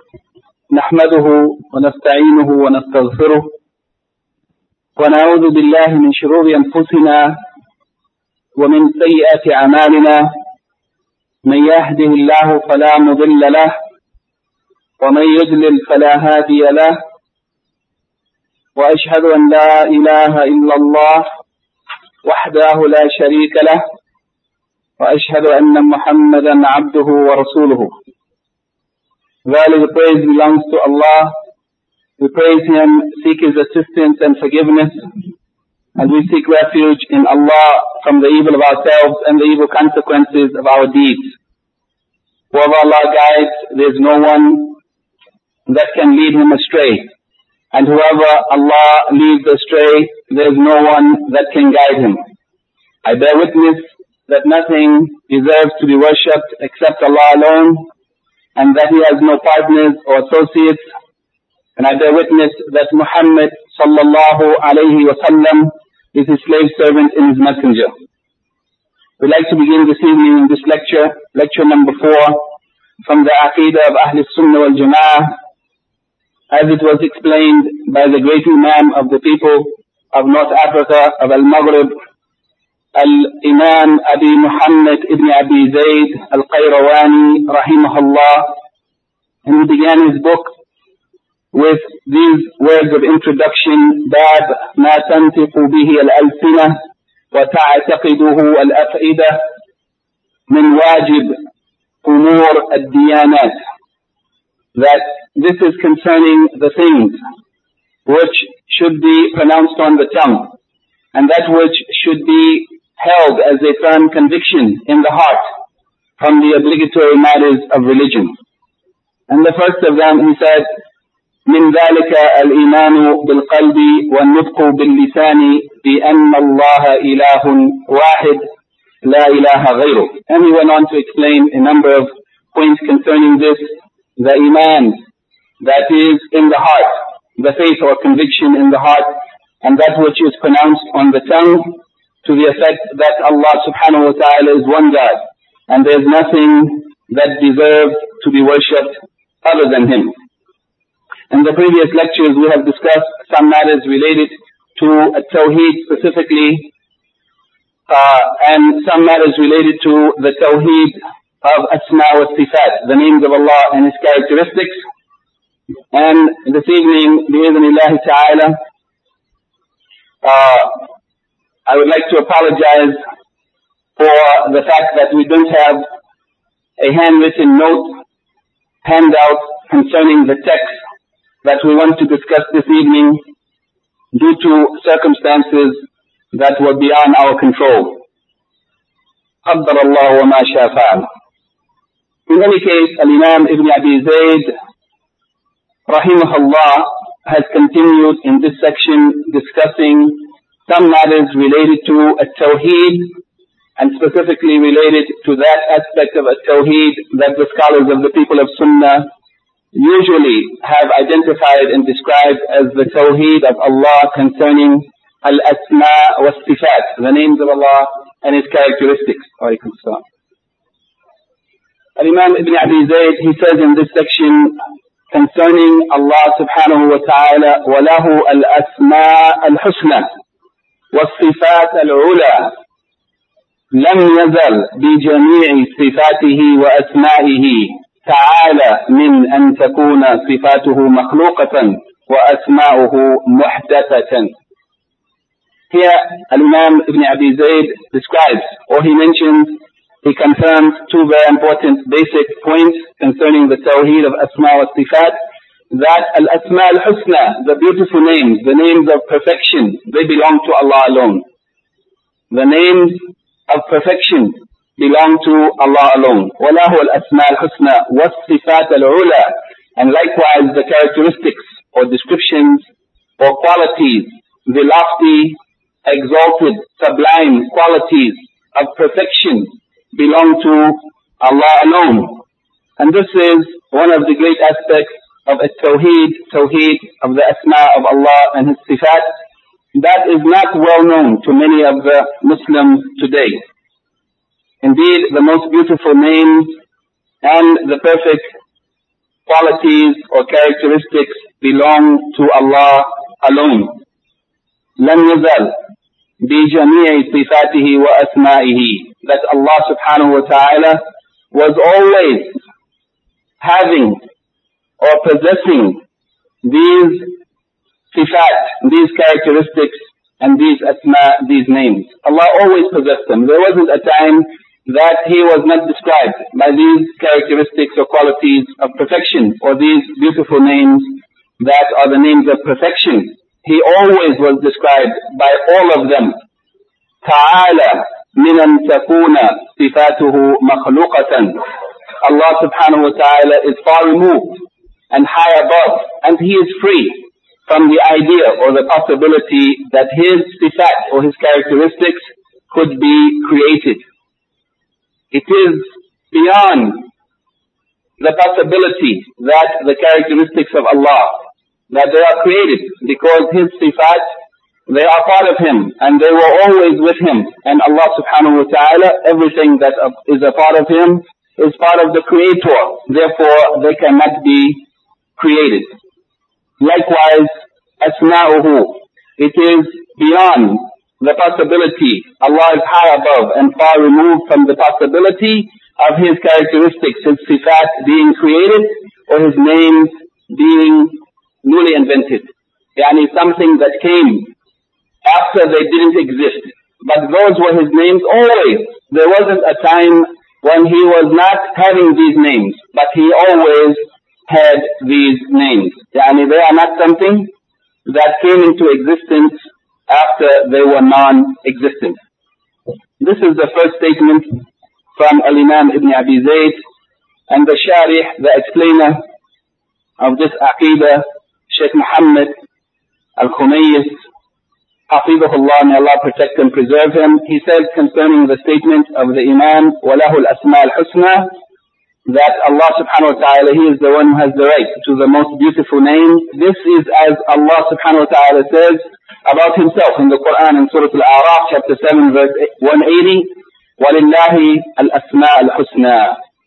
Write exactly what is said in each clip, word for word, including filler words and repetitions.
نحمده ونستعينه ونستغفره ونعوذ بالله من شرور أنفسنا ومن سيئات أعمالنا من يهده الله فلا مضل له ومن يضلل فلا هادي له وأشهد أن لا إله إلا الله وحده لا شريك له وأشهد أن محمدا عبده ورسوله. Verily the praise belongs to Allah. We praise Him, seek His assistance and forgiveness, and we seek refuge in Allah from the evil of ourselves and the evil consequences of our deeds. Whoever Allah guides, there is no one that can lead him astray. And whoever Allah leads astray, there is no one that can guide him. I bear witness that nothing deserves to be worshipped except Allah alone, and that He has no partners or associates. And I bear witness that Muhammad sallallahu alayhi wa sallam is His slave servant and His messenger. We'd like to begin this evening in this lecture, lecture number four, from the Aqidah of Ahl Sunnah wal Jama'ah, as it was explained by the great Imam of the people of North Africa, of Al-Maghrib, Al-Imam Abi Muhammad ibn Abi Zayd Al-Qayrawani rahimahullah. And he began his book with these words of introduction: Bab ma tantiqu bihi al-alsinah wa ta'taqiduhu al-af'idah min wajib umur ad-diyanat. That this is concerning the things which should be pronounced on the tongue, and that which should be held as a firm conviction in the heart from the obligatory matters of religion. And the first of them, he said, من ذلك الإيمان بالقلب والنطق باللسان بأن الله إله واحد لا إله غيره. And he went on to explain a number of points concerning this, the iman that is in the heart, the faith or conviction in the heart, and that which is pronounced on the tongue, to the effect that Allah subhanahu wa ta'ala is one God, and there is nothing that deserves to be worshipped other than Him. In the previous lectures we have discussed some matters related to Tawheed specifically, uh, and some matters related to the Tawheed of Asma wa Sifat, the names of Allah and His characteristics. And this evening, bi-idhnillahi ta'ala, uh, I would like to apologize for the fact that we don't have a handwritten note, handout concerning the text that we want to discuss this evening due to circumstances that were beyond our control. قدر الله وما شاء فعل. In any case, Al-Imam Ibn Abi Zayd rahimahullah has continued in this section discussing some matters related to at-Tawheed, and specifically related to that aspect of at-Tawheed that the scholars of the people of Sunnah usually have identified and described as the Tawheed of Allah concerning al-Asma wa Sifat, the names of Allah and His characteristics. Al-Imam Ibn Abi Zayd, he says in this section concerning Allah subhanahu wa ta'ala, وَلَهُ الْأَسْمَاءَ الْحُسْنَى والصفات العلى لم يزل بجميع صفاته وأسمائه تعالى من أن تكون صفاته مخلوقة وأسماؤه محدثة. Here Al-Imam Ibn Abi Zayd describes, or he mentions, he confirms two very important basic points concerning the Tawheed of Asma wa Sifat, that Al-Asma al-Husna, the beautiful names, the names of perfection, they belong to Allah alone. The names of perfection belong to Allah alone. وَلَهُ الْأَسْمَاءُ الْحُسْنَى وَالصِّفَاتُ الْعُلَى. And likewise the characteristics or descriptions or qualities, the lofty, exalted, sublime qualities of perfection belong to Allah alone. And this is one of the great aspects of Tawheed, Tawheed of the Asma of Allah and His Sifat, that is not well known to many of the Muslims today. Indeed, the most beautiful names and the perfect qualities or characteristics belong to Allah alone. لم يزل بجميع صفاته وأسمائه, that Allah subhanahu wa ta'ala was always having or possessing these sifat, these characteristics and these asma, these names. Allah always possessed them. There wasn't a time that He was not described by these characteristics or qualities of perfection, or these beautiful names that are the names of perfection. He always was described by all of them. Ta'ala min an takuna sifatuhu makhluqatan. Allah subhanahu wa ta'ala is far removed and high above, and He is free from the idea or the possibility that His sifat or His characteristics could be created. It is beyond the possibility that the characteristics of Allah, that they are created, because His sifat, they are part of Him, and they were always with Him. And Allah subhanahu wa ta'ala, everything that is a part of Him is part of the Creator. Therefore, they cannot be created. Likewise, asma'uhu, it is beyond the possibility. Allah is high above and far removed from the possibility of His characteristics, His sifat being created, or His names being newly invented. Yani something that came after they didn't exist. But those were His names always. There wasn't a time when He was not having these names, but He always had these names. Yani they are not something that came into existence after they were non-existent. This is the first statement from Al-Imam Ibn Abi Zayd, and the Sharih, the explainer of this Aqidah, Sheikh Muhammad Al-Khumayyis, Hafidhahullah, may Allah protect and preserve him. He says concerning the statement of the Imam, وَلَهُ الْأَسْمَاءُ الْحُسْنَى, that Allah subhanahu wa ta'ala, He is the one who has the right to the most beautiful names. This is as Allah subhanahu wa ta'ala says about Himself in the Quran in Surah Al-A'raf, chapter seven, verse one eighty, وَلِلَّهِ الْأَسْمَاءُ الْحُسْنَى.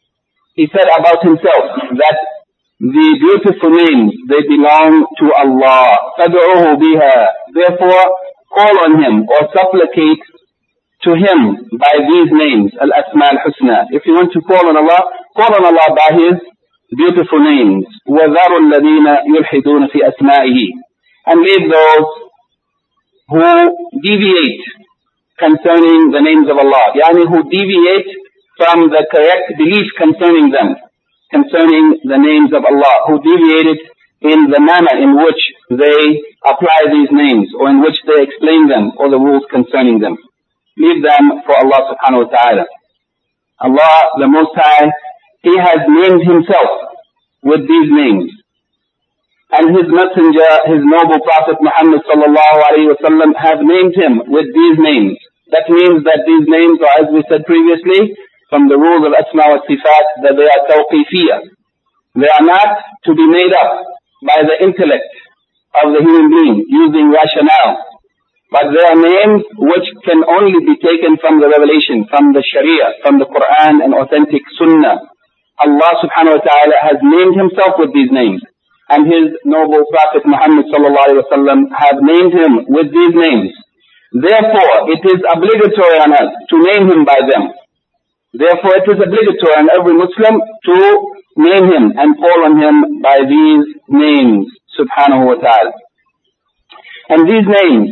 He said about Himself that the beautiful names, they belong to Allah. فَدْعُوهُ بِهَا. Therefore, call on Him or supplicate to Him by these names, Al-Asma Al-Husna. If you want to call on Allah, call on Allah by His beautiful names. وَذَرُوا الَّذِينَ يُلْحِدُونَ فِي أَسْمَائِهِ. And leave those who deviate concerning the names of Allah. Yani who deviate from the correct belief concerning them, concerning the names of Allah, who deviated in the manner in which they apply these names, or in which they explain them, or the rules concerning them. Leave them for Allah subhanahu wa ta'ala. Allah, the Most High, He has named Himself with these names. And His Messenger, His noble Prophet Muhammad sallallahu alayhi wa sallam, have named Him with these names. That means that these names are, as we said previously, from the rules of Asma wa Sifat, that they are tawqifiyah. They are not to be made up by the intellect of the human being using rationale, but they are names which can only be taken from the revelation, from the Sharia, from the Quran and authentic Sunnah. Allah subhanahu wa ta'ala has named Himself with these names, and His noble Prophet Muhammad sallallahu alaihi wasallam have named Him with these names. Therefore, it is obligatory on us to name Him by them. Therefore, it is obligatory on every Muslim to name Him and call on Him by these names, subhanahu wa ta'ala. And these names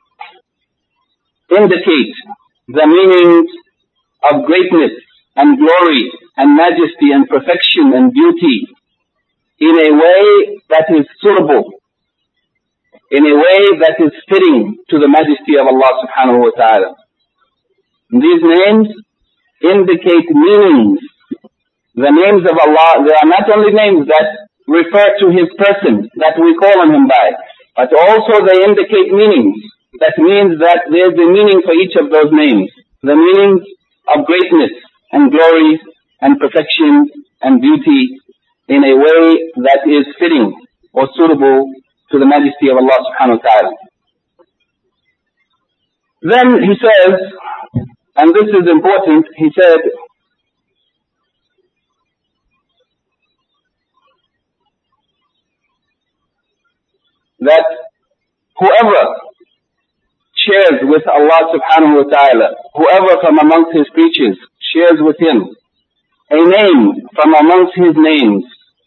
indicate the meanings of greatness and glory and majesty and perfection and beauty in a way that is suitable, in a way that is fitting to the majesty of Allah subhanahu wa ta'ala. These names indicate meanings. The names of Allah, they are not only names that refer to His person that we call on Him by, but also they indicate meanings. That means that there is a meaning for each of those names. The meanings of greatness and glory and perfection and beauty in a way that is fitting or suitable to the majesty of Allah subhanahu wa ta'ala. Then he says, and this is important, he said, that whoever shares with Allah subhanahu wa ta'ala, whoever from amongst His creatures shares with Him a name from amongst His names,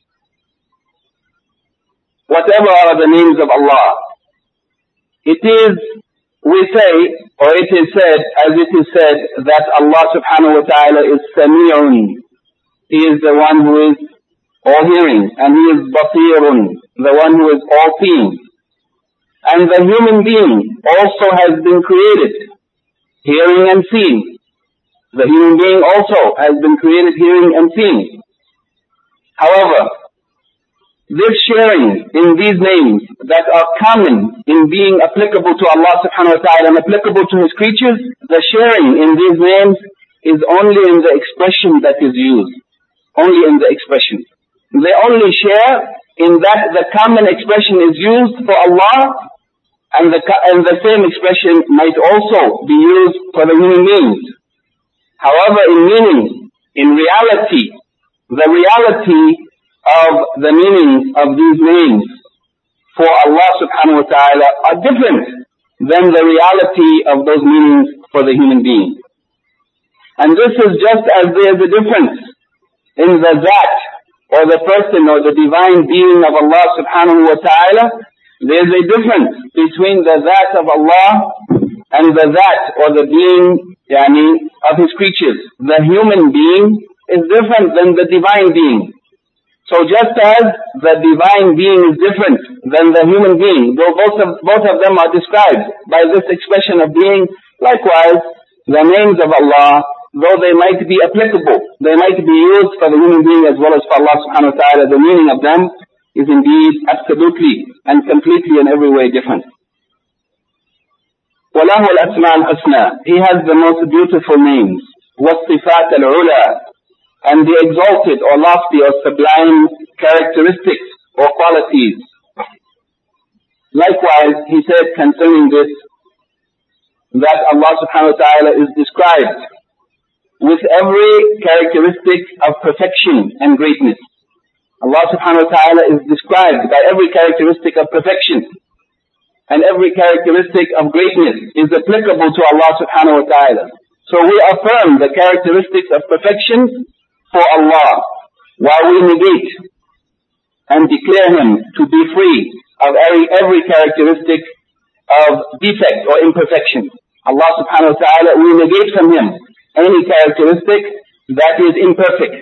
whatever are the names of Allah, it is, we say, or it is said, as it is said, that Allah subhanahu wa ta'ala is Sami'un. He is the one who is all hearing, and He is Basirun, the one who is all seeing. And the human being also has been created, hearing and seeing. The human being also has been created hearing and seeing. However, this sharing in these names that are common in being applicable to Allah subhanahu wa ta'ala and applicable to His creatures, the sharing in these names is only in the expression that is used. Only in the expression. They only share in that the common expression is used for Allah, and the, and the same expression might also be used for the human beings. However, in meaning, in reality, the reality of the meanings of these names for Allah subhanahu wa ta'ala are different than the reality of those meanings for the human being. And this is just as there is a difference in the Zat, or the person or the divine being of Allah subhanahu wa ta'ala. There is a difference between the Zat of Allah and the Zat or the being yani, of His creatures. The human being is different than the divine being. So just as the divine being is different than the human being, though both of, both of them are described by this expression of being, likewise, the names of Allah, though they might be applicable, they might be used for the human being as well as for Allah subhanahu wa ta'ala, the meaning of them is indeed absolutely and completely in every way different. وَلَهُ الْأَسْمَاءُ الْحُسْنَى. He has the most beautiful names. وَالصِّفَاتَ الْعُلَى. And the exalted or lofty or sublime characteristics or qualities. Likewise, he said concerning this, that Allah subhanahu wa ta'ala is described with every characteristic of perfection and greatness. Allah subhanahu wa ta'ala is described by every characteristic of perfection, and every characteristic of greatness is applicable to Allah subhanahu wa ta'ala. So we affirm the characteristics of perfection for Allah, while we negate and declare Him to be free of every, every characteristic of defect or imperfection. Allah subhanahu wa ta'ala, we negate from Him any characteristic that is imperfect.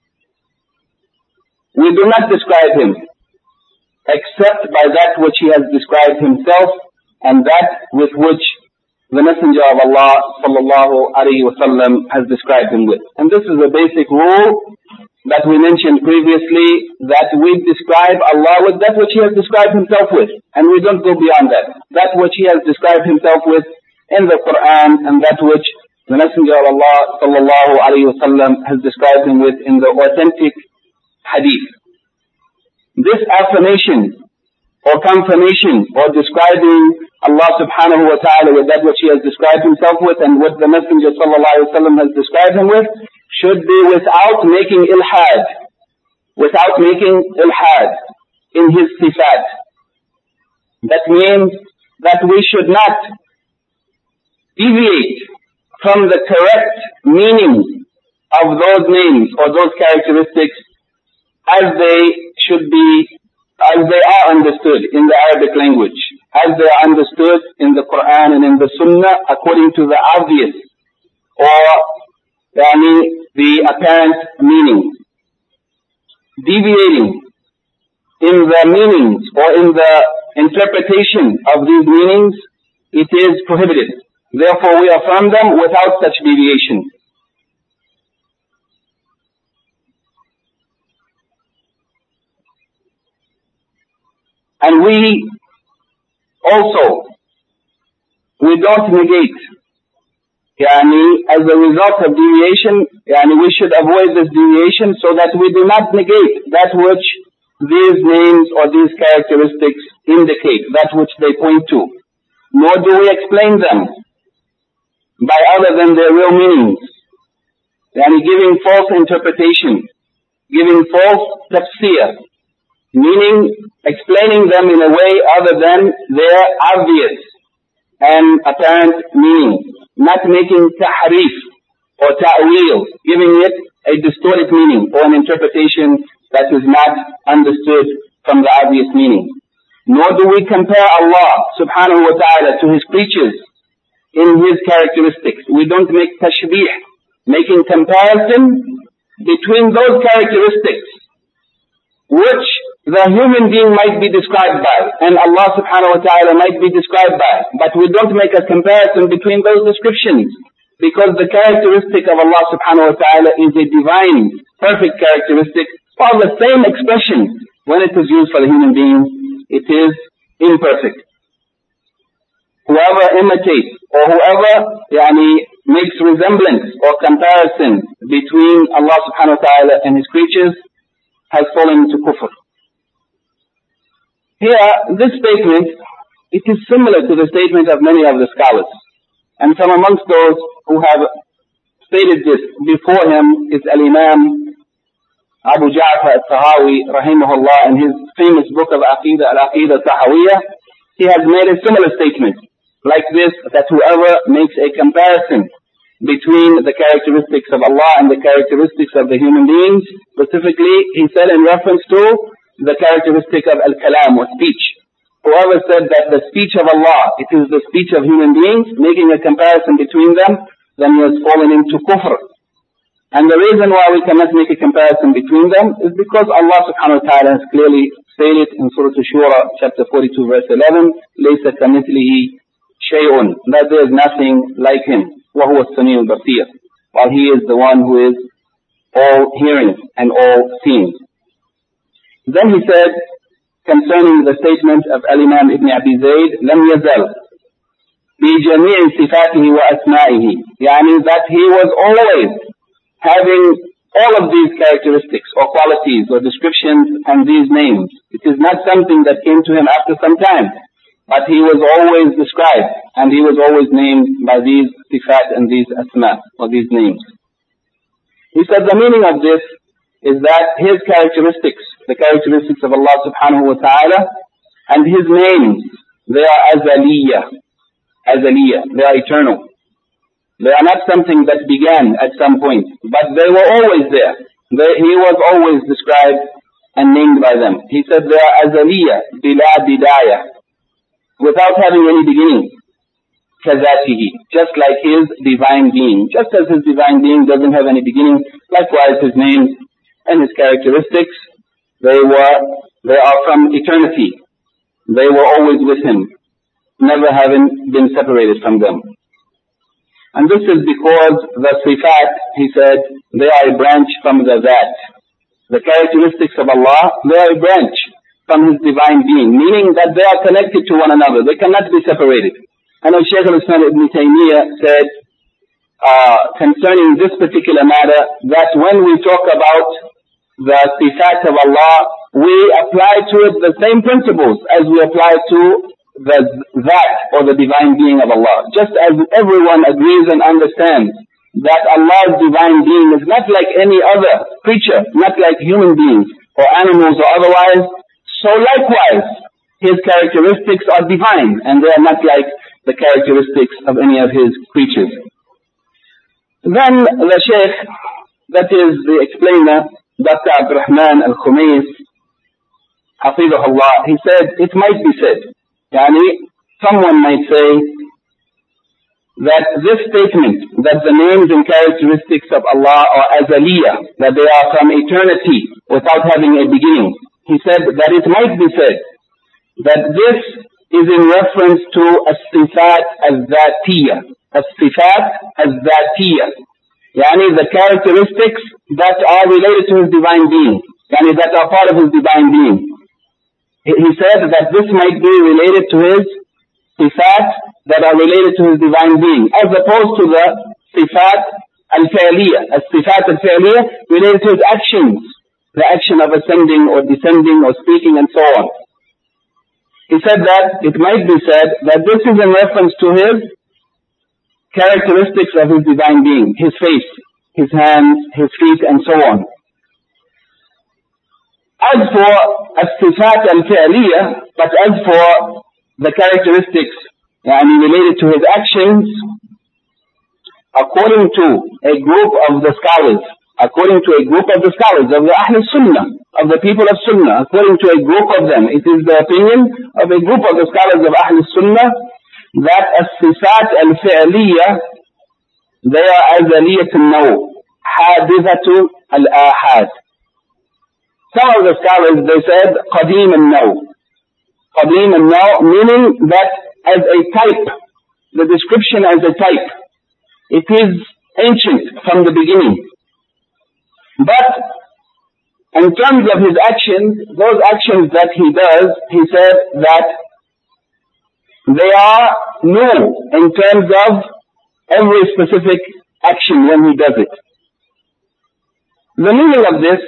We do not describe Him except by that which He has described Himself and that with which the Messenger of Allah sallallahu alayhi wa sallam has described Him with. And this is a basic rule that we mentioned previously, that we describe Allah with that which He has described Himself with, and we don't go beyond that. That which He has described Himself with in the Quran, and that which the Messenger of Allah sallallahu alayhi wa sallam has described Him with in the authentic hadith. This affirmation or confirmation or describing Allah subhanahu wa ta'ala with that which He has described Himself with and what the Messenger sallallahu alayhi wa sallam has described Him with should be without making ilhad, without making ilhad in His sifat. That means that we should not deviate from the correct meaning of those names or those characteristics as they should be, as they are understood in the Arabic language, as they are understood in the Quran and in the Sunnah according to the obvious or yani, the apparent meaning. Deviating in the meanings or in the interpretation of these meanings, it is prohibited. Therefore, we affirm them without such deviation. And we also, we don't negate, yani, as a result of deviation, yani, we should avoid this deviation so that we do not negate that which these names or these characteristics indicate, that which they point to. Nor do we explain them by other than their real meanings, yani giving false interpretation, giving false tafsir, meaning explaining them in a way other than their obvious and apparent meaning, not making tahrif or ta'wil, giving it a distorted meaning or an interpretation that is not understood from the obvious meaning. Nor do we compare Allah subhanahu wa ta'ala to His creatures in His characteristics. We don't make tashbih, making comparison between those characteristics which the human being might be described by and Allah subhanahu wa ta'ala might be described by. But we don't make a comparison between those descriptions, because the characteristic of Allah subhanahu wa ta'ala is a divine, perfect characteristic, while the same expression, when it is used for the human being, it is imperfect. Whoever imitates or whoever yani, makes resemblance or comparison between Allah subhanahu wa ta'ala and His creatures has fallen into kufr. Here, this statement, it is similar to the statement of many of the scholars. And from amongst those who have stated this before him is Al-Imam Abu Ja'far al-Tahawi, rahimahullah, in his famous book of Aqidah, Al-Aqidah Tahawiyah. He has made a similar statement like this, that whoever makes a comparison between the characteristics of Allah and the characteristics of the human beings, specifically, he said in reference to the characteristic of al-kalam or speech. Whoever said that the speech of Allah, it is the speech of human beings, making a comparison between them, then he has fallen into kufr. And the reason why we cannot make a comparison between them is because Allah subhanahu wa ta'ala has clearly stated in Surah Ash-Shura, chapter forty-two, verse eleven, لَيْسَ كَمِثْلِهِ شَيْءٌ, that there is nothing like Him, وَهُوَ السَّمِيعُ الْبَصِيرُ, while He is the one who is all hearing and all seeing. Then he said, concerning the statement of Al-Imam Ibn Abi Zayd, لَمْ يَزَلْ بِجَمِيعِ صِفَاتِهِ وَأَسْمَائِهِ, يعني that he was always having all of these characteristics or qualities or descriptions and these names. It is not something that came to him after some time, but he was always described and he was always named by these sifat and these asma, or these names. He said the meaning of this is that his characteristics, the characteristics of Allah subhanahu wa ta'ala, and His names, they are azaliyah, azaliyah, they are eternal. They are not something that began at some point, but they were always there. They, he was always described and named by them. He said they are azaliyah, bila bidayah, without having any beginning. Kazatihi, just like His divine being. Just as His divine being doesn't have any beginning, likewise His names and His characteristics, they were, they are from eternity. They were always with Him, never having been separated from them. And this is because the sifat, he said, they are a branch from the that. The characteristics of Allah, they are a branch from His divine being, meaning that they are connected to one another. They cannot be separated. And as Shaykh al-Islam Ibn Taymiyyah said, uh, concerning this particular matter, that when we talk about the sifat of Allah, we apply to it the same principles as we apply to the that or the divine being of Allah. Just as everyone agrees and understands that Allah's divine being is not like any other creature, not like human beings or animals or otherwise, so likewise His characteristics are divine and they are not like the characteristics of any of His creatures. Then the Shaykh, that is the explainer, Doctor Abdurrahman al-Khumays, Hafidhahullah, he said, it might be said, yani, someone might say that this statement, that the names and characteristics of Allah are azaliyah, that they are from eternity without having a beginning. He said that it might be said that this is in reference to as-sifat az-zatiyah, as-sifat az-zatiyah, yani the characteristics that are related to His divine being, yani that are part of His divine being. He said that this might be related to His sifat that are related to His divine being, as opposed to the sifat al-fi'liyah, as-sifat al-fi'liyah related to His actions, the action of ascending or descending or speaking and so on. He said that it might be said that this is in reference to His characteristics of His divine being, His face, His hands, His feet and so on. As for as-sifat al-fi'liyah, but as for the characteristics yani related to his actions, according to a group of the scholars, according to a group of the scholars of the Ahl Sunnah, of the people of Sunnah, according to a group of them, it is the opinion of a group of the scholars of Ahl Sunnah that as-sifat al-fi'liyah, they are azaliyat al-naw, hadithatu al-ahad. Some of the scholars, they said, qadim al-naw. Qadim al-naw, meaning that as a type, the description as a type, it is ancient from the beginning. But in terms of his actions, those actions that he does, he said that they are new in terms of every specific action when he does it. The meaning of this,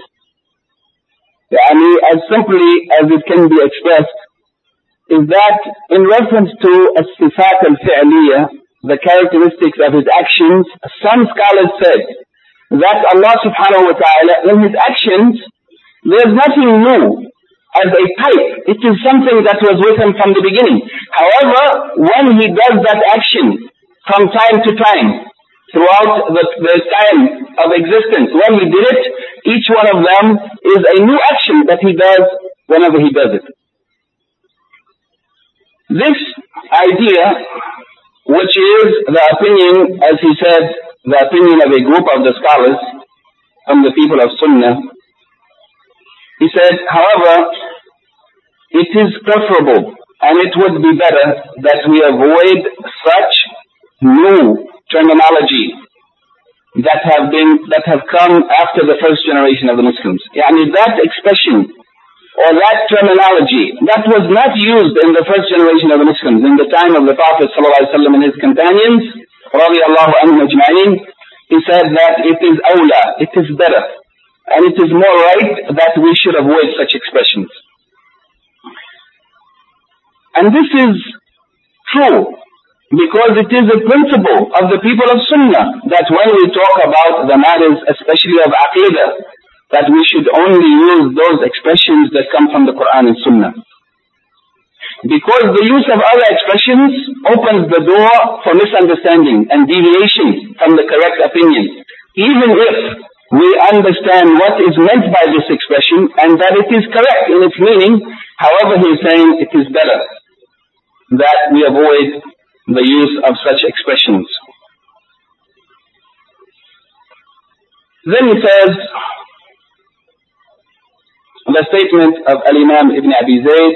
as simply as it can be expressed, is that in reference to as-sifat al-fi'liyah, the characteristics of his actions, some scholars said that Allah subhanahu wa ta'ala, in his actions, there's nothing new as a type. It is something that was with him from the beginning. However, when he does that action from time to time, throughout the, the time of existence, when he did it, each one of them is a new action that he does whenever he does it. This idea, which is the opinion, as he said, the opinion of a group of the scholars from the people of Sunnah, he said, however, it is preferable and it would be better that we avoid such new terminology that have been, that have come after the first generation of the Muslims. Yani that expression or that terminology that was not used in the first generation of the Muslims, in the time of the Prophet ﷺ and his companions, radiallahu anhum ajma'in, he said that it is awla, it is better, and it is more right that we should avoid such expressions. And this is true, because it is a principle of the people of Sunnah that when we talk about the matters, especially of Aqidah, that we should only use those expressions that come from the Quran and Sunnah. Because the use of other expressions opens the door for misunderstanding and deviation from the correct opinion, even if we understand what is meant by this expression and that it is correct in its meaning. However, he is saying it is better that we avoid the use of such expressions. Then he says, the statement of Al-Imam Ibn Abi Zayd,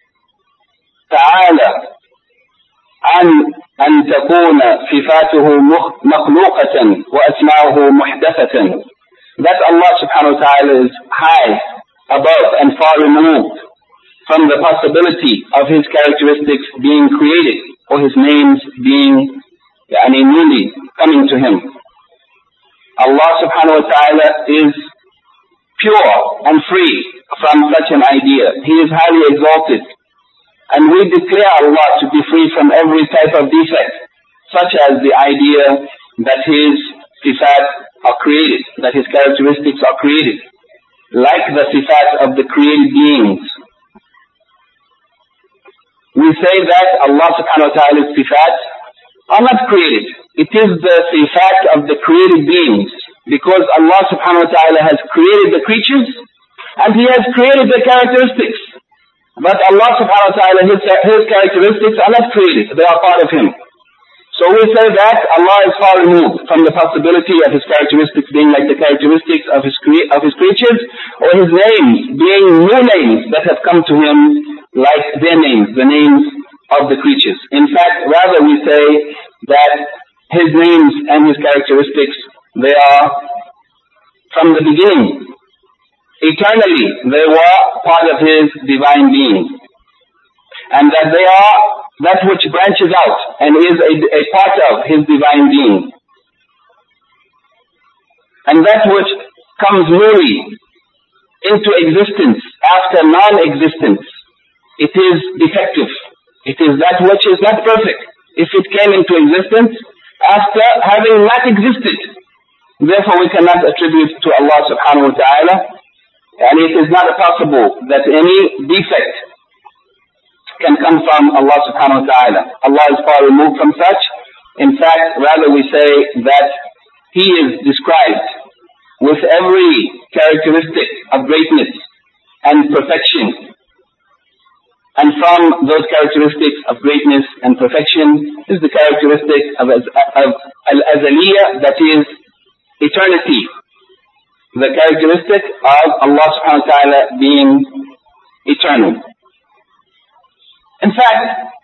تعالى عن أن تكون صفاته مخلوقة وأسماؤه محدثة. That Allah subhanahu wa ta'ala is high, above and far removed from the possibility of his characteristics being created or his names being yani, newly coming to him. Allah subhanahu wa ta'ala is pure and free from such an idea. He is highly exalted. And we declare Allah to be free from every type of defect, such as the idea that his sifat are created, that his characteristics are created, like the sifat of the created beings. We say that Allah subhanahu wa ta'ala's sifat are not created. It is the sifat of the created beings, because Allah subhanahu wa ta'ala has created the creatures and He has created the characteristics. But Allah subhanahu wa ta'ala, his, his characteristics are not created, they are part of Him. So we say that Allah is far removed from the possibility of His characteristics being like the characteristics of His, cre- of his creatures, or His names being new names that have come to Him like their names, the names of the creatures. In fact, rather we say that His names and His characteristics, they are from the beginning. Eternally, they were part of His divine being. And that they are that which branches out and is a, a part of His divine being. And that which comes newly into existence after non-existence, it is defective. It is that which is not perfect. If it came into existence after having not existed, therefore we cannot attribute to Allah subhanahu wa ta'ala And it is not possible that any defect can come from Allah subhanahu wa ta'ala. Allah is far removed from such. In fact, rather we say that He is described with every characteristic of greatness and perfection. And from those characteristics of greatness and perfection is the characteristic of, of al-azaliyah, that is eternity. The characteristic of Allah subhanahu wa ta'ala being eternal. In fact,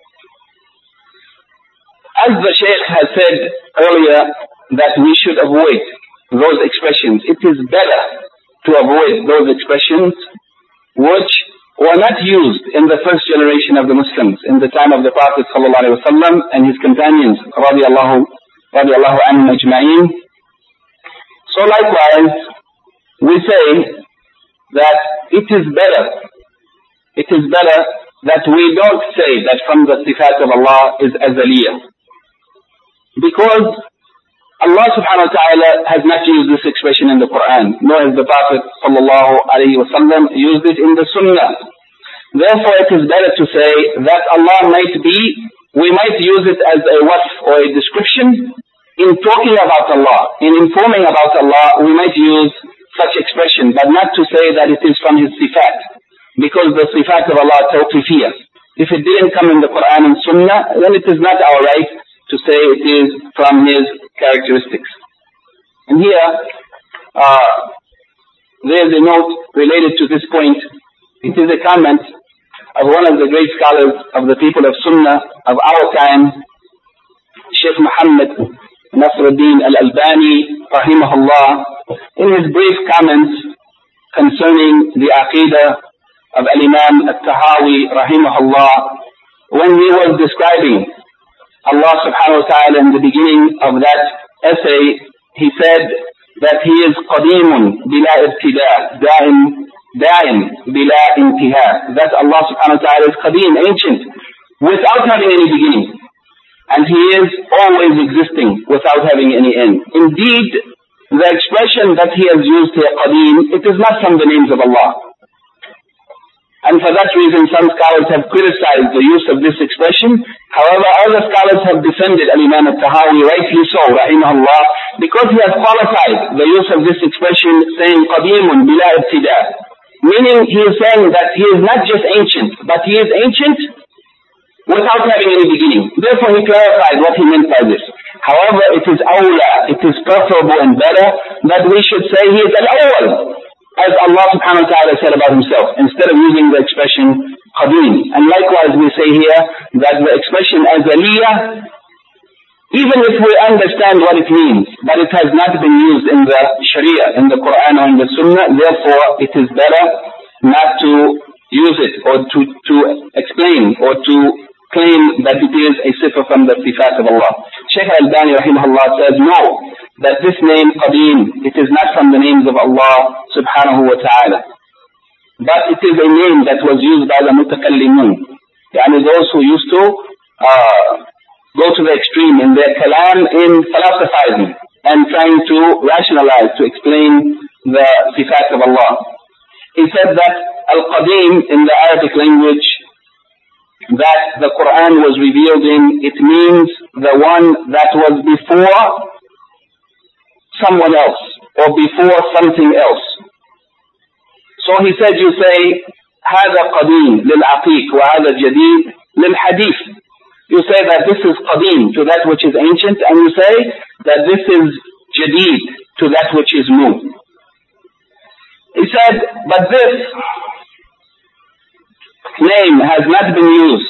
as the Shaykh has said earlier, that we should avoid those expressions. It is better to avoid those expressions which were not used in the first generation of the Muslims, in the time of the Prophet sallallahu alaihi wasallam and his companions, radiyallahu, radiyallahu anhum ajma'in. So likewise, we say that it is better, it is better that we don't say that from the sifat of Allah is azaliyah. Because Allah subhanahu wa ta'ala has not used this expression in the Quran, nor has the Prophet sallallahu alayhi wa sallam used it in the Sunnah. Therefore it is better to say that Allah might be, we might use it as a wasf or a description in talking about Allah, in informing about Allah. We might use such expression, but not to say that it is from His sifat, because the sifat of Allah tawqifiyah. If it didn't come in the Quran and Sunnah, then it is not our right to say it is from His characteristics. And here, uh, there is a note related to this point. It is a comment of one of the great scholars of the people of Sunnah of our time, Shaykh Muhammad Nasruddin al-Albani, rahimahullah, in his brief comments concerning the Aqidah of Al-Imam al-Tahawi, rahimahullah, when he was describing Allah subhanahu wa ta'ala in the beginning of that essay, he said that He is qadeemun bila ibtida, da'im, da'im bila intiha. That Allah subhanahu wa ta'ala is qadeem, ancient, without having any beginning. And He is always existing without having any end. Indeed, the expression that He has used here, qadeem, it is not from the names of Allah. And for that reason, some scholars have criticized the use of this expression. However, other scholars have defended Al-Imam al-Tahawi, rightly so, rahimahullah, because he has qualified the use of this expression, saying qadeemun bila ibtida. Meaning, he is saying that He is not just ancient, but He is ancient without having any beginning. Therefore, he clarified what he meant by this. However, it is awla, it is preferable and better that we should say He is al-awwal, as Allah subhanahu wa ta'ala said about Himself, instead of using the expression qadeem. And likewise we say here that the expression azaliyah, even if we understand what it means, but it has not been used in the Sharia, in the Quran or in the Sunnah, therefore it is better not to use it or to, to explain or to claim that it is a sifa from the sifat of Allah. Shaykh al-Albani rahimahullah says, no, that this name qadeem, it is not from the names of Allah subhanahu wa ta'ala, but it is a name that was used by the mutakallimun, yani those who used to uh, go to the extreme in their kalam, in philosophizing and trying to rationalize, to explain the sifat of Allah. He said that al-qadeem in the Arabic language that the Quran was revealed in, it means the one that was before someone else, or before something else. So he said, you say, هذا قديم للعقيق وهذا جديد للحديث. You say that this is qadeem to that which is ancient, and you say that this is jadid to that which is new. He said, but this name has not been used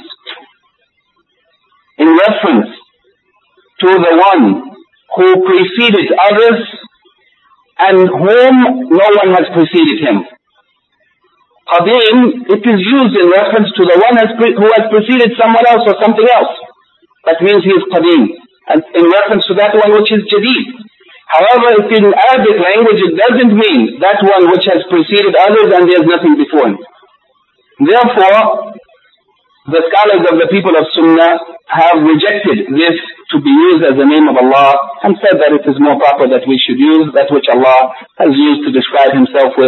in reference to the one who preceded others and whom no one has preceded him. Qadeem, it is used in reference to the one has who has preceded someone else or something else. That means he is qadeem. And in reference to that one which is jadid. However, if in Arabic language it doesn't mean that one which has preceded others and there is nothing before him. Therefore, the scholars of the people of Sunnah have rejected this to be used as the name of Allah and said that it is more proper that we should use that which Allah has used to describe Himself with,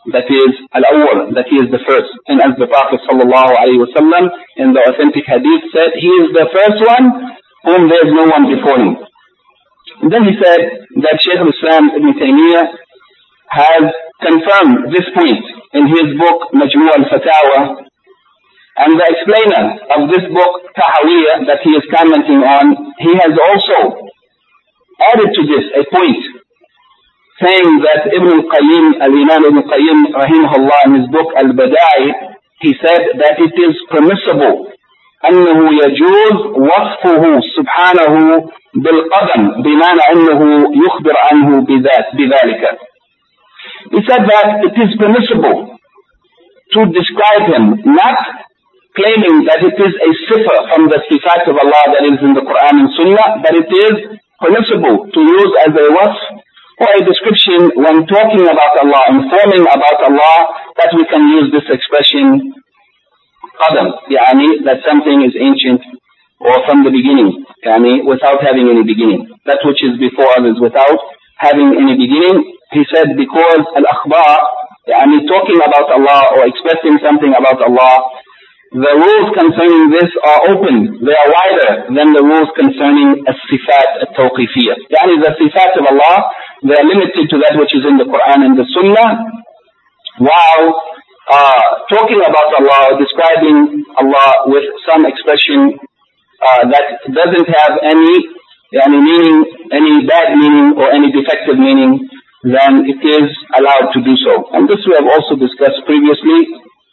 that is al-awwal, that he is the first. And as the Prophet sallallahu alaihi wasallam in the authentic hadith said, he is the first one whom there is no one before him. And then he said that Shaykh al-Islam Ibn Taymiyyah has confirmed this point in his book Majmu' al-Fatawa, and the explainer of this book Tahawiyah that he is commenting on, he has also added to this a point saying that Ibn al-Qayyim, al-Imam Ibn al-Qayyim rahimahullah in his book Al-Bada'i, he said that it is permissible أنه يجوز وصفه سبحانه بالقدم بمعنى أنه يخبر عنه بذات بذلك. He said that it is permissible to describe him, not claiming that it is a sifa from the sifat of Allah that is in the Quran and Sunnah, but it is permissible to use as a wasf or a description when talking about Allah, informing about Allah, that we can use this expression qadam, yani that something is ancient or from the beginning, yani without having any beginning. That which is before others without having any beginning. He said because al-akhbar, yani talking about Allah or expressing something about Allah, the rules concerning this are open, they are wider than the rules concerning as-sifat at-tawqifiyah. Yani the sifat of Allah, they are limited to that which is in the Quran and the Sunnah, while uh, talking about Allah, describing Allah with some expression uh, that doesn't have any, any meaning, any bad meaning or any defective meaning, then it is allowed to do so. And this we have also discussed previously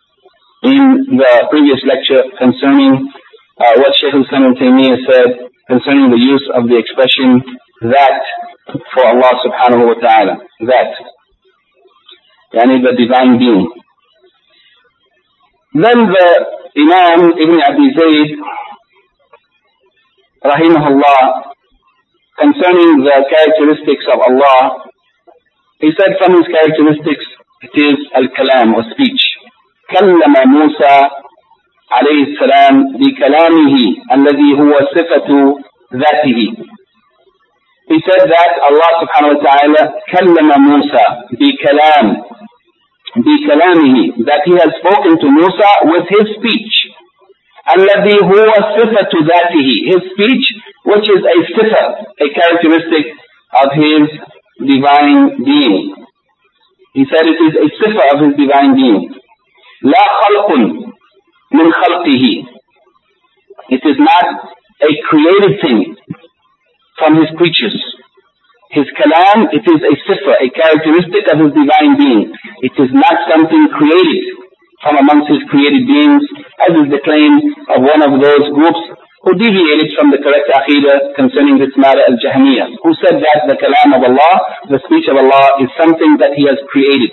in the previous lecture concerning uh, what Shaykh al-Islam Ibn Taymiyyah said concerning the use of the expression that for Allah subhanahu wa ta'ala, that, yani the divine being. Then the Imam Ibn Abi Zayd rahimahullah, concerning the characteristics of Allah, he said from his characteristics it is al-kalam or speech. كلم موسى عليه السلام بكلامه الذي هو صفة ذاته. He said that Allah subhanahu wa ta'ala كلم موسى بكلام بكلامه, that he has spoken to Musa with his speech. الذي هو صفة ذاته, his speech which is a sifa, a characteristic of his divine being. He said it is a sifa of his divine being. لا خلق من خلقه, it is not a created thing from his creatures. His kalam, it is a sifa, a characteristic of his divine being. It is not something created from amongst his created beings, as is the claim of one of those groups who deviated from the correct aqidah concerning this matter, al-Jahmiyyah, who said that the kalam of Allah, the speech of Allah, is something that he has created.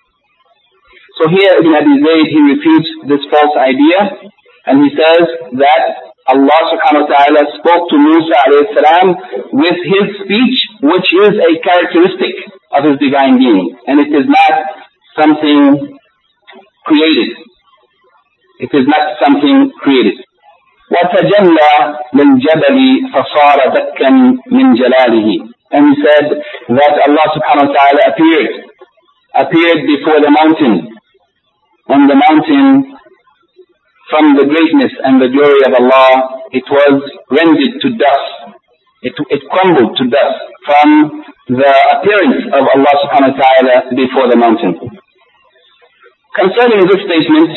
So here Ibn Abi Zayd, he refutes this false idea, and he says that Allah subhanahu wa ta'ala spoke to Musa alayhi salam with his speech, which is a characteristic of his divine being, and it is not something created. It is not something created. وَتَجَلَّى لِلْجَبَلِ فَصَارَ دَكًّا مِنْ جَلَالِهِ. And he said that Allah subhanahu wa ta'ala appeared, appeared before the mountain, and the mountain, from the greatness and the glory of Allah, it was rendered to dust. It, it crumbled to dust from the appearance of Allah subhanahu wa ta'ala before the mountain. Concerning this statement,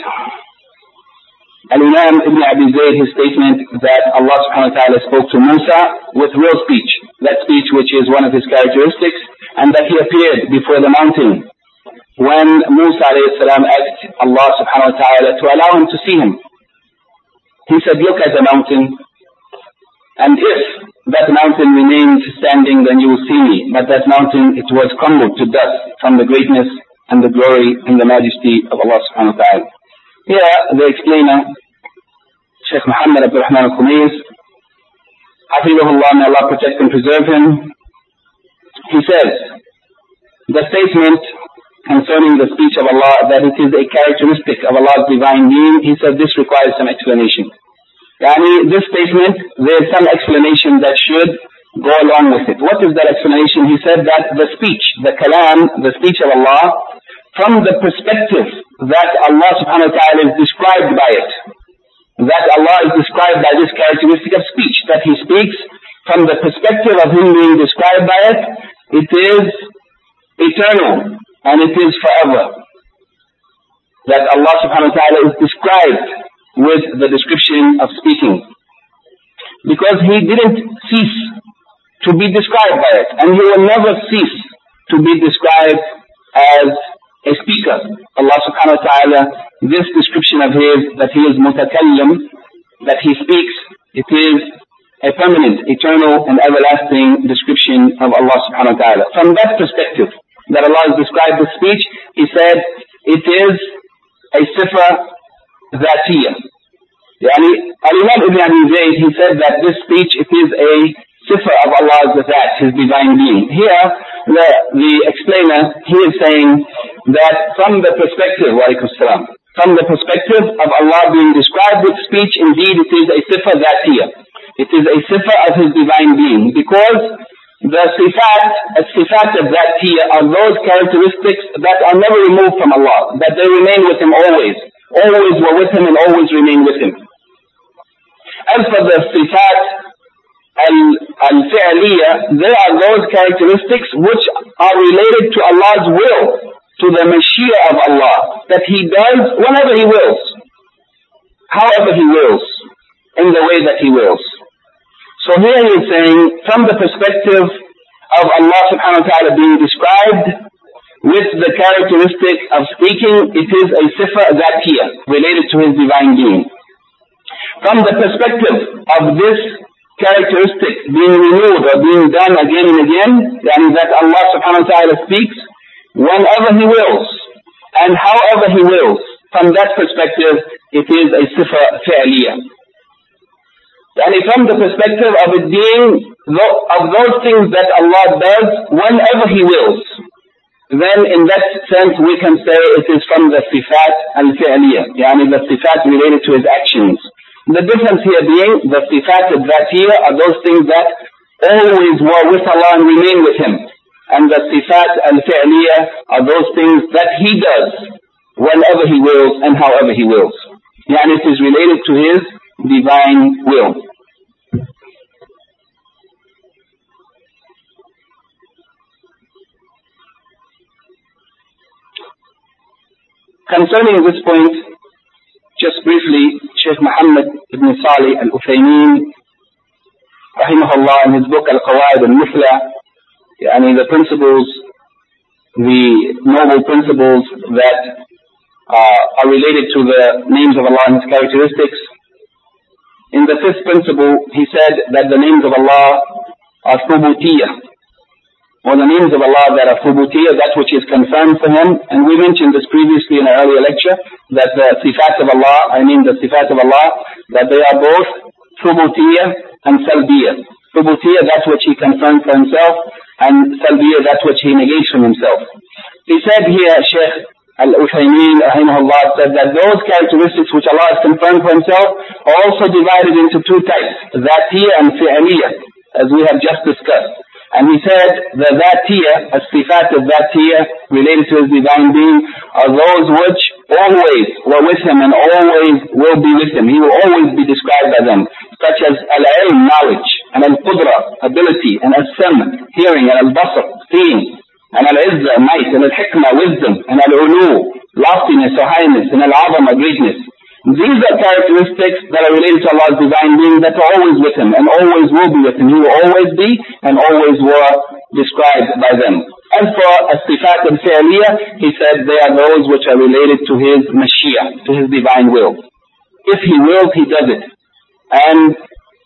Al-Imam Ibn Abi Zayd, his statement that Allah subhanahu wa ta'ala spoke to Musa with real speech, that speech which is one of his characteristics, and that he appeared before the mountain when Musa alayhi salam asked Allah subhanahu wa ta'ala to allow him to see him. He said, look at the mountain, and if that mountain remains standing, then you will see me. But that mountain, it was crumbled to dust from the greatness and the glory and the majesty of Allah subhanahu wa ta'ala. Here, the explainer, Shaykh Muhammad Abdul Rahman al-Khumayz, Hafizahullah, may Allah protect and preserve him, he says, the statement concerning the speech of Allah, that it is a characteristic of Allah's divine being, he said this requires some explanation. Yani, this statement, there is some explanation that should go along with it. What is that explanation? He said that the speech, the kalam, the speech of Allah, from the perspective that Allah subhanahu wa ta'ala is described by it. That Allah is described by this characteristic of speech, that He speaks from the perspective of Him being described by it. It is eternal and it is forever. That Allah subhanahu wa ta'ala is described with the description of speaking. Because He didn't cease to be described by it, and He will never cease to be described as a speaker. Allah subhanahu wa ta'ala, this description of His, that He is mutakallim, that He speaks, it is a permanent, eternal and everlasting description of Allah subhanahu wa ta'ala. From that perspective, that Allah has described the speech, He said, it is a sifa dhatiyah. Yani, Al-Imam Ibn Abi Zayd, he said that this speech, it is a sifa of Allah's Dhat, His divine being. Here, the, the explainer, he is saying that from the perspective, wa alaikum salam, from the perspective of Allah being described with speech, indeed it is a sifa dhatiyah. It is a sifa of His divine being, because the sifat, as sifat of dhatiyah are those characteristics that are never removed from Allah, that they remain with Him always. Always were with Him and always remain with Him. As for the sifat al-fi'liyah, there are those characteristics which are related to Allah's will, to the mashiyah of Allah, that He does whenever He wills, however He wills, in the way that He wills. So here he is saying, from the perspective of Allah subhanahu wa ta'ala being described with the characteristic of speaking, it is a sifa dhatiyah, related to His divine being. From the perspective of this characteristic being renewed or being done again and again, yani that Allah subhanahu wa ta'ala speaks whenever He wills and however He wills, from that perspective, it is a sifa fi'liyah. Yani from the perspective of it being of those things that Allah does whenever He wills, then in that sense we can say it is from the sifat al-fi'liyah, yani the sifat related to His actions. The difference here being the sifat al-dhatiyah are those things that always were with Allah and remain with Him. And the sifat al-fi'liyah are those things that He does whenever He wills and however He wills. Yani it is related to His divine will. Concerning this point, just briefly, Shaykh Muhammad ibn Salih al-Uthaymeen, rahimahullah, in his book Al-Qawaid al-Mufla, yani the principles, the noble principles that uh, are related to the names of Allah and His characteristics. In the fifth principle, he said that the names of Allah are thubutiyah, or the names of Allah that are thubutiyah, that which is confirmed for Him. And we mentioned this previously in an earlier lecture, that the sifat of Allah, I mean the sifat of Allah, that they are both thubutiyah and salbiyah. Thubutiyah, that which He confirmed for Himself, and salbiyah, that which He negates from Himself. He said here, Shaykh Al-Uthaymeen, rahimahullah, said that those characteristics which Allah has confirmed for Himself are also divided into two types, dhatiyah and fi'liyah, as we have just discussed. And he said the dhatiyah, as sifat of dhatiyah related to His divine being, are those which always were with Him and always will be with Him. He will always be described by them, such as al-ilm, knowledge, and al-qudra, ability, and al-sam, hearing, and al-basar, seeing, and al-izza, might, and al-hikmah, wisdom, and al-ulu, loftiness or highness, and al-azama, greatness. These are characteristics that are related to Allah's divine being that are always with Him and always will be with Him. He will always be and always were described by them. As for as-sifat al-fi'liyah, he said they are those which are related to His mashiyah, to His divine will. If He wills, He does it. And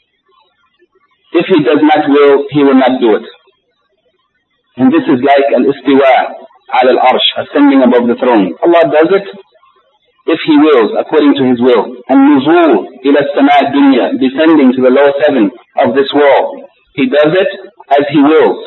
if He does not will, He will not do it. And this is like al-istiwa ala al-arsh, ascending above the throne. Allah does it if He wills, according to His will. And nuzul ila as-sama' dunya, descending to the lowest heaven of this world. He does it as He wills.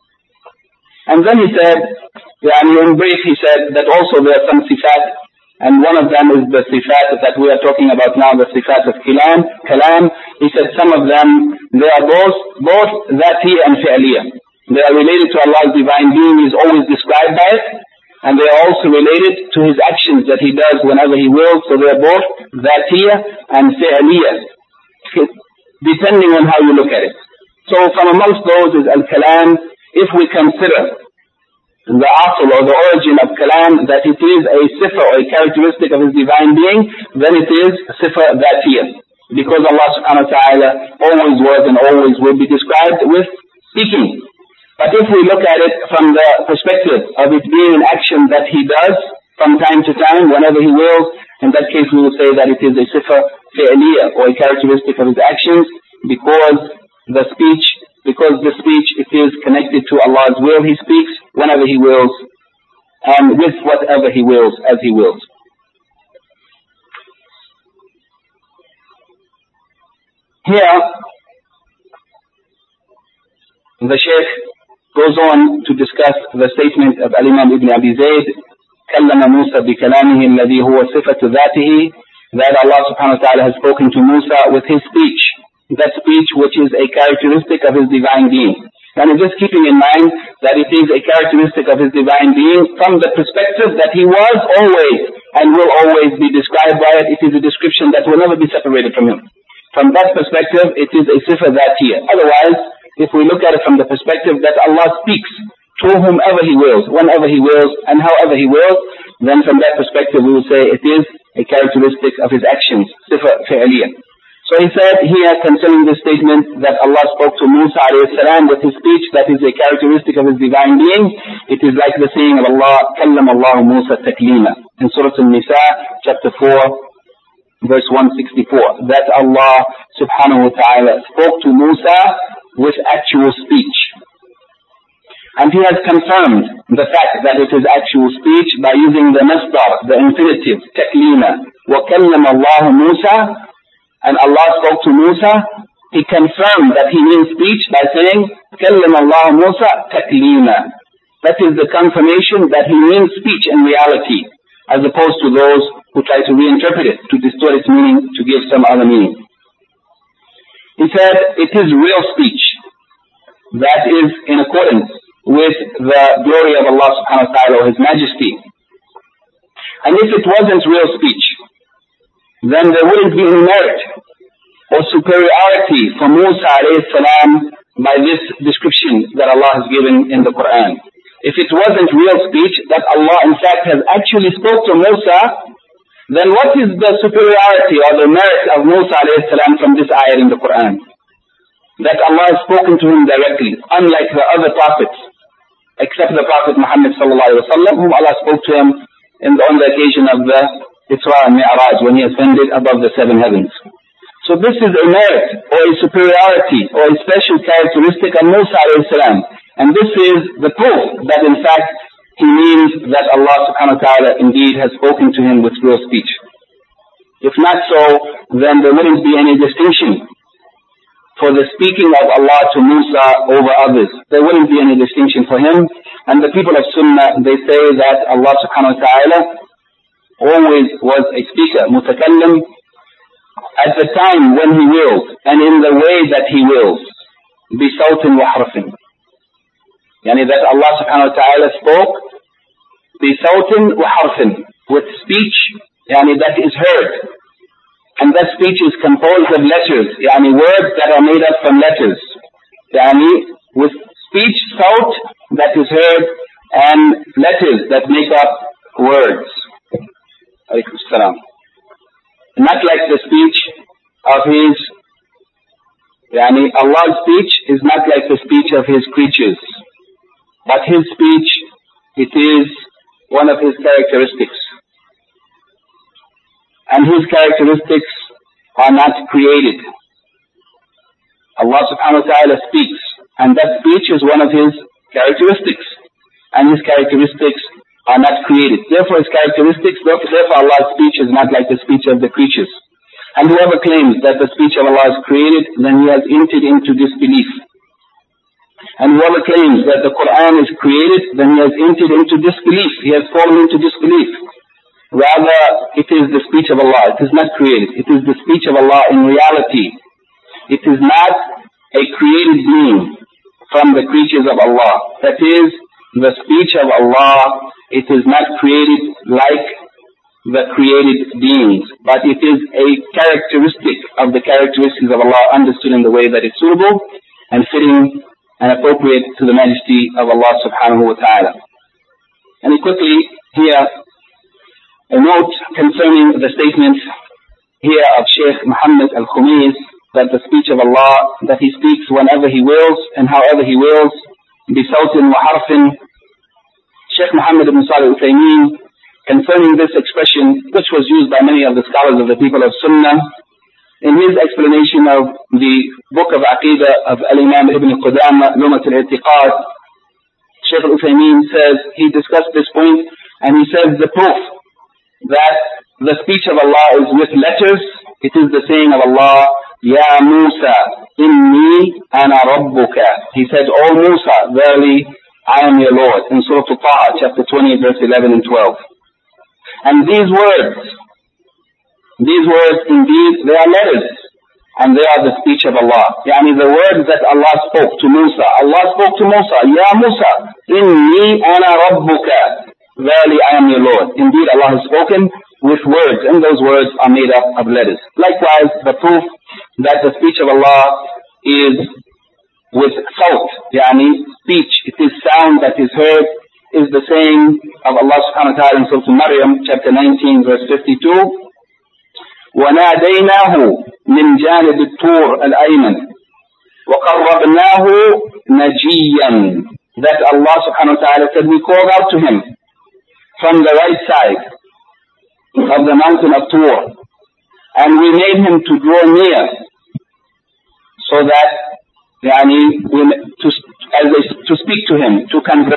And then he said, yani in brief, he said that also there are some sifat, and one of them is the sifat that we are talking about now, the sifat of kalam. Kalam, he said some of them, they are both, both dhatiyah and fi'liyah. They are related to Allah's divine being. He is always described by it. and they are also related to his actions that he does whenever he wills. So they are both Dhatiyya and Fi'liyya, depending on how you look at it. So from amongst those is Al-Kalam. If we consider the asl or the origin of Kalam, that it is a sifa or a characteristic of his divine being, then it is sifa Dhatiyya. Because Allah subhanahu wa ta'ala always was and always will be described with speaking. But if we look at it from the perspective of it being an action that he does from time to time, whenever he wills, in that case we will say that it is a sifa fi'liyya, or a characteristic of his actions, because the speech, because the speech, it is connected to Allah's will. He speaks whenever he wills, and with whatever he wills, as he wills. Here, the Shaykh goes on to discuss the statement of Al-Imam Ibn Abi Zayd, كلم موسى بكلامه الذي هو صفة ذاته, that Allah subhanahu wa ta'ala has spoken to Musa with his speech, that speech which is a characteristic of his divine being. And just keeping in mind that it is a characteristic of his divine being from the perspective that he was always and will always be described by it. It is a description that will never be separated from him. From that perspective, it is a sifa dhatiyya. Otherwise, if we look at it from the perspective that Allah speaks to whomever He wills, whenever He wills, and however He wills, then from that perspective we will say it is a characteristic of His actions, sifa fi'liyya. So he said here concerning this statement that Allah spoke to Musa alayhi salam with his speech, that is a characteristic of His divine being. It is like the saying of Allah, كَلَّمَ اللَّهُ مُوسَى تَكْلِيمًا, in Surah An-Nisa, chapter four, verse one sixty-four, that Allah subhanahu wa ta'ala spoke to Musa with actual speech. And he has confirmed the fact that it is actual speech by using the masdar, the infinitive, taklima. وَكَلَّمَ اللَّهُ مُوسَى, and Allah spoke to Musa. He confirmed that he means speech by saying, كَلَّمَ اللَّهُ مُوسَى تَكْلِيمًا. That is the confirmation that he means speech in reality, as opposed to those who try to reinterpret it, to distort its meaning, to give some other meaning. He said, it is real speech that is in accordance with the glory of Allah subhanahu wa ta'ala, or His majesty. And if it wasn't real speech, then there wouldn't be any merit or superiority for Musa alayhi salam by this description that Allah has given in the Quran. If it wasn't real speech, that Allah in fact has actually spoke to Musa, then what is the superiority or the merit of Musa alayhi salam from this ayah in the Quran? That Allah has spoken to him directly, unlike the other prophets, except the Prophet Muhammad sallallahu alaihi wasallam, whom Allah spoke to him in the, on the occasion of the Isra and Mi'raj, when he ascended above the seven heavens. So this is a merit or a superiority or a special characteristic of Musa alayhi salam. And this is the proof that in fact he means that Allah subhanahu wa ta'ala indeed has spoken to him with real speech. If not so, then there wouldn't be any distinction for the speaking of Allah to Musa over others. There wouldn't be any distinction for him. And the people of Sunnah, they say that Allah subhanahu wa ta'ala always was a speaker, mutakallim, at the time when He wills, and in the way that He wills, بِصَوْتٍ وَحْرْفٍ. Yani that Allah subhanahu wa ta'ala spoke بِصَوْتٍ وَحْرْفٍ, with speech, yani that is heard. And that speech is composed of letters, yani words that are made up from letters. Yani with speech, saut, that is heard, and letters that make up words. Alaykum salam. Not like the speech of His, yani Allah's speech is not like the speech of His creatures. But His speech, it is one of His characteristics. And His characteristics are not created. Allah subhanahu wa ta'ala speaks, and that speech is one of His characteristics. And His characteristics are not created. Therefore His characteristics, therefore Allah's speech is not like the speech of the creatures. And whoever claims that the speech of Allah is created, then he has entered into disbelief. And whoever claims that the Quran is created, then he has entered into disbelief. He has fallen into disbelief. Rather, it is the speech of Allah. It is not created. It is the speech of Allah in reality. It is not a created being from the creatures of Allah. That is, the speech of Allah, it is not created like the created beings, but it is a characteristic of the characteristics of Allah, understood in the way that is suitable and fitting and appropriate to the majesty of Allah subhanahu wa ta'ala. And quickly here, a note concerning the statement here of Shaykh Muhammad al-Khumis, that the speech of Allah, that He speaks whenever He wills and however He wills, بِصَوْتٍ وَحَرْفٍ. Shaykh Muhammad ibn Salih al-Uthaymeen, concerning this expression, which was used by many of the scholars of the people of Sunnah, in his explanation of the book of Aqidah of Al-Imam Ibn Qudama, Lumat al-I'tiqad, Shaykh al-Uthaymeen says, he discussed this point, and he says the proof that the speech of Allah is with letters, it is the saying of Allah, Ya Musa, inni ana rabbuka. He said, O Musa, verily I am your Lord, in Surah Taha, chapter twenty, verse eleven and twelve. And these words, these words indeed, they are letters, and they are the speech of Allah. Yani the words that Allah spoke to Musa. Allah spoke to Musa, Ya Musa, inni ana rabbuka. Verily I am your Lord. Indeed, Allah has spoken with words, and those words are made up of letters. Likewise, the proof that the speech of Allah is with sawt, yani speech, it is sound that is heard, is the saying of Allah subhanahu wa ta'ala in Surah Maryam, chapter nineteen, verse fifty-two, وَنَادَيْنَاهُ مِنْ جَانِبِ الطُّورِ الْأَيْمَنِ وَقَرَّبْنَاهُ نَجِيًّا. That Allah subhanahu wa ta'ala said, we called out to him from the right side of the mountain of Tur, and we made him to draw near, so that, yani, to, as they, to speak to him, to converse.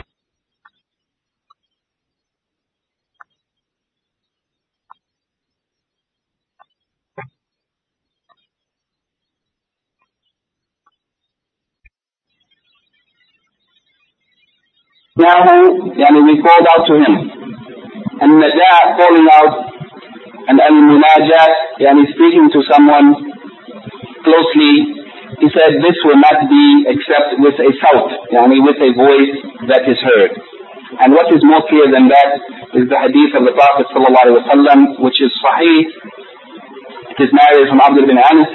Now, yani, we called out to him. And Najah, calling out, and al-munajat, yani speaking to someone closely, he said this will not be except with a sawt, yani with a voice that is heard. And what is more clear than that is the hadith of the Prophet sallallahu alaihi wasallam, which is sahih. It is narrated from Abdullah ibn Anas,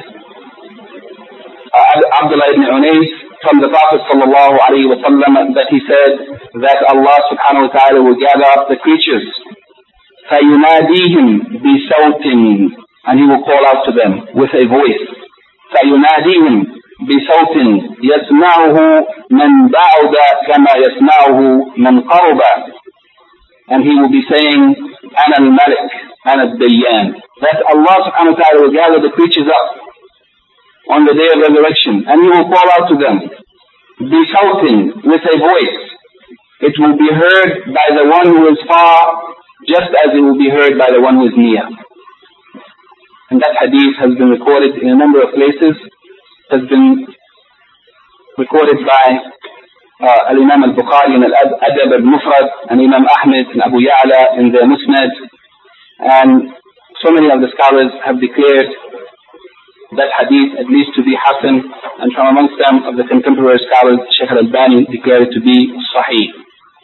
uh, Abdullah ibn Unais, from the Prophet sallallahu alaihi wasallam, that he said that Allah subhanahu wa ta'ala will gather up the creatures, فَيُنَادِيهِمْ بِصَوْتٍ, and he will call out to them with a voice. فَيُنَادِيهِمْ بِصَوْتٍ يَسْمَعُهُ مَنْ بَعُدَ كَمَا يَسْمَعُهُ مَنْ قَرُبَ. And he will be saying, أَنَا الْمَلِكُ أَنَا الدَّيَّانُ. That Allah subhanahu wa ta'ala will gather the creatures up on the day of resurrection, and he will call out to them, بِصَوْتٍ, with a voice. It will be heard by the one who is far, just as it will be heard by the one who is near. And that hadith has been recorded in a number of places. It has been recorded by uh, Al-Imam al-Bukhari in Al-Adab al-Mufrad, and Imam Ahmed and Abu Ya'la in their Musnad. And so many of the scholars have declared that hadith at least to be Hasan, and from amongst them of the contemporary scholars, Shaykh al-Albani declared it to be Sahih.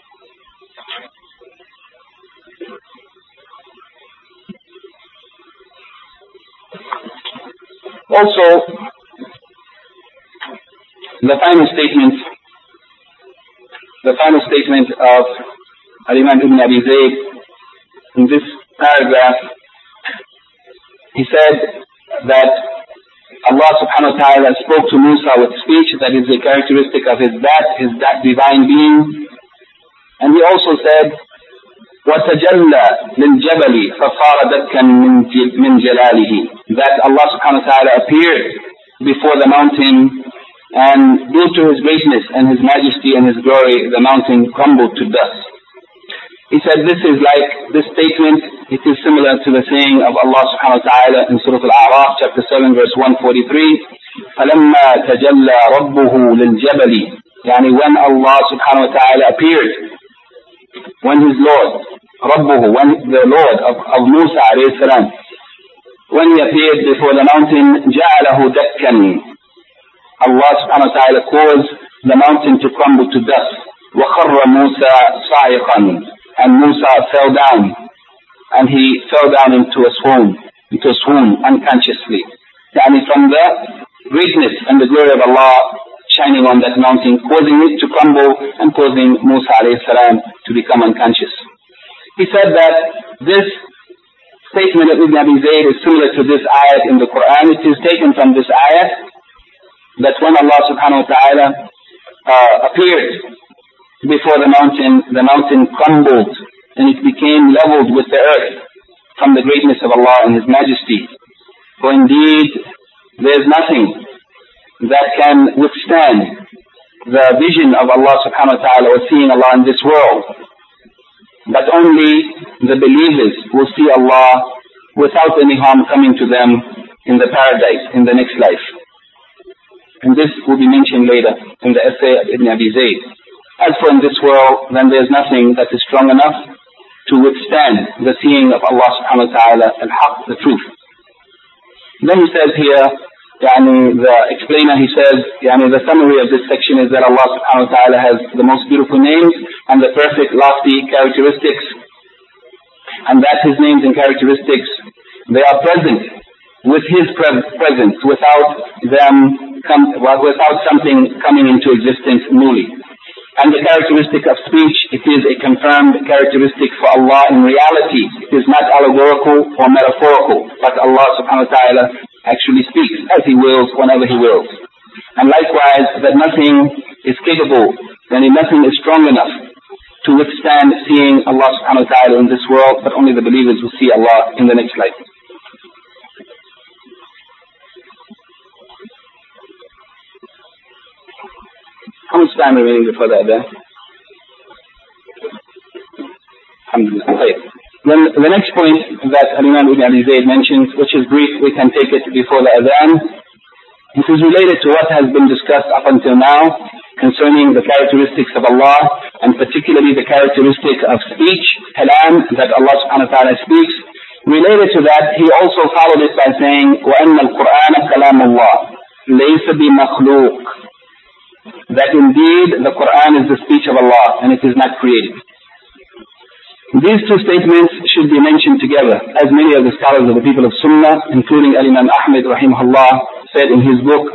Also, the final statement, the final statement of Al-Imam Ibn Abi Zayd in this paragraph, he said that Allah subhanahu wa ta'ala spoke to Musa with speech that is a characteristic of his that, his that divine being. And he also said, وَتَجَلَّى لِلْجَبَلِ فَصَارَ دَكًّا مِنْ جَلَالِهِ, that Allah subhanahu wa ta'ala appeared before the mountain, and due to his greatness and his majesty and his glory, the mountain crumbled to dust. He said this is like, this statement, it is similar to the saying of Allah subhanahu wa ta'ala in Surah Al-A'raf, chapter seven, verse one forty-three, فَلَمَّا تَجَلَّى رَبُّهُ لِلْجَبَلِ, yani when Allah subhanahu wa ta'ala appeared, when his Lord, Rabbuhu, when the Lord of, of Musa alayhi salam, when he appeared before the mountain, جَعَلَهُ دَكًّا, Allah subhanahu wa ta'ala caused the mountain to crumble to dust. وَخَرَّ مُوسَى صَاعِقًا, and Musa fell down, and he fell down into a swoon, into a swoon unconsciously. Yani from the greatness and the glory of Allah shining on that mountain, causing it to crumble and causing Musa alayhi salam to become unconscious. He said that this statement of Ibn Abi Zayd is similar to this ayat in the Quran. It is taken from this ayat that when Allah subhanahu wa ta'ala uh, appeared before the mountain, the mountain crumbled and it became leveled with the earth from the greatness of Allah and His majesty. For indeed, there is nothing that can withstand the vision of Allah subhanahu wa ta'ala or seeing Allah in this world. But only the believers will see Allah without any harm coming to them in the paradise, in the next life. And this will be mentioned later in the essay of Ibn Abi Zayd. As for in this world, then there is nothing that is strong enough to withstand the seeing of Allah subhanahu wa ta'ala, al-haq, the truth. Then he says here, yani the explainer, he says, yani the summary of this section is that Allah subhanahu wa ta'ala has the most beautiful names and the perfect lofty characteristics. And that His names and characteristics, they are present with His pre- presence, without them, come, without something coming into existence newly. And the characteristic of speech, it is a confirmed characteristic for Allah in reality. It is not allegorical or metaphorical, but Allah subhanahu wa ta'ala actually speaks as He wills, whenever He wills. And likewise, that nothing is capable, and nothing is strong enough to withstand seeing Allah subhanahu wa ta'ala in this world, but only the believers will see Allah in the next life. How much time remaining before the adhan? Alhamdulillah. Then the next point that Imam Ibn Abi Zayd mentions, which is brief, we can take it before the adhan. This is related to what has been discussed up until now concerning the characteristics of Allah, and particularly the characteristic of speech, kalam, that Allah subhanahu wa ta'ala speaks. Related to that, he also followed it by saying, وَأَنَّ الْقُرْآنَ كَلَامُ اللَّهِ لَيْسَ بِمَخْلُوقٍ, that indeed the Quran is the speech of Allah and it is not created. These two statements should be mentioned together, as many of the scholars of the people of Sunnah, including Imam Ahmad rahimahullah, said in his book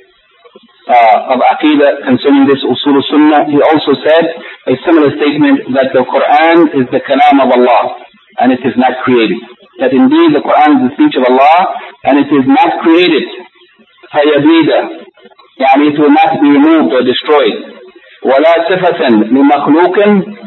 uh, of Aqidah concerning this Usul Sunnah. He also said a similar statement that the Quran is the kalam of Allah and it is not created. That indeed the Quran is the speech of Allah and it is not created. فَيَبِيدَ, يعني it will not be removed or destroyed. وَلَا صِفَةً لِمَخْلُوقٍ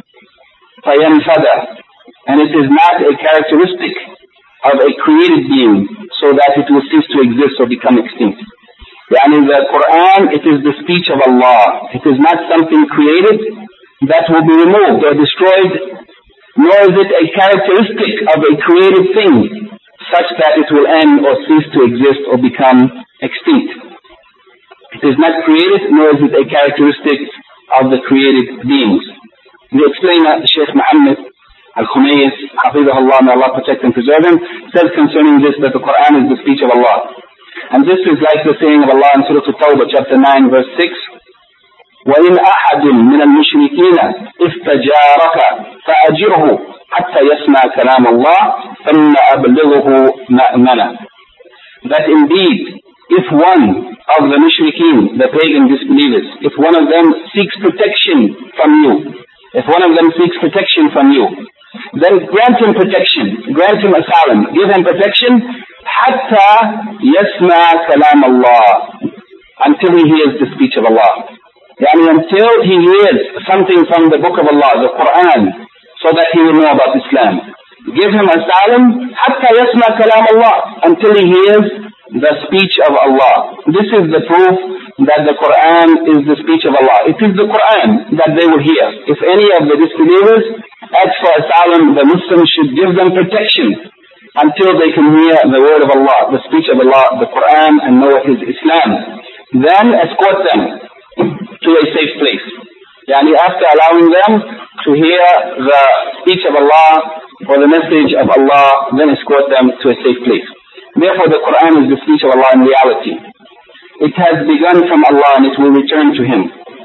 فَيَنْفَدَ, and it is not a characteristic of a created being so that it will cease to exist or become extinct. يعني the Quran, it is the speech of Allah. It is not something created that will be removed or destroyed, nor is it a characteristic of a created thing such that it will end or cease to exist or become extinct. It is not created, nor is it a characteristic of the created beings. The explainer, Shaykh Muhammad Al-Khumayis, Hafizahullah, may Allah protect and preserve him, says concerning this that the Quran is the speech of Allah. And this is like the saying of Allah in Surah At-Tawbah, chapter nine, verse six, وَإِنْ أَحَدٌ مِّنَ الْمُشْرِكِينَ اسْتَجَارَكَ فَأَجِرْهُ حَتَّى يَسْمَعَ كَلَامَ اللَّهِ ثُمَّ أَبْلِغْهُ مَأْمَنًا. That indeed, if one of the mushrikeen, the pagan disbelievers, if one of them seeks protection from you, if one of them seeks protection from you, then grant him protection, grant him asylum, give him protection, حَتَّى يَسْمَعَ كَلَامَ اللَّهِ, until he hears the speech of Allah. Yani until he hears something from the book of Allah, the Quran, so that he will know about Islam. Give him asylum, حَتَّى يَسْمَعَ كَلَامَ اللَّهِ, until he hears the speech of Allah. This is the proof that the Quran is the speech of Allah. It is the Quran that they will hear. If any of the disbelievers ask for asylum, the Muslims should give them protection until they can hear the word of Allah, the speech of Allah, the Quran, and know it is Islam. Then escort them to a safe place. Yani after allowing them to hear the speech of Allah or the message of Allah, then escort them to a safe place. Therefore, the Quran is the speech of Allah in reality. It has begun from Allah and it will return to Him.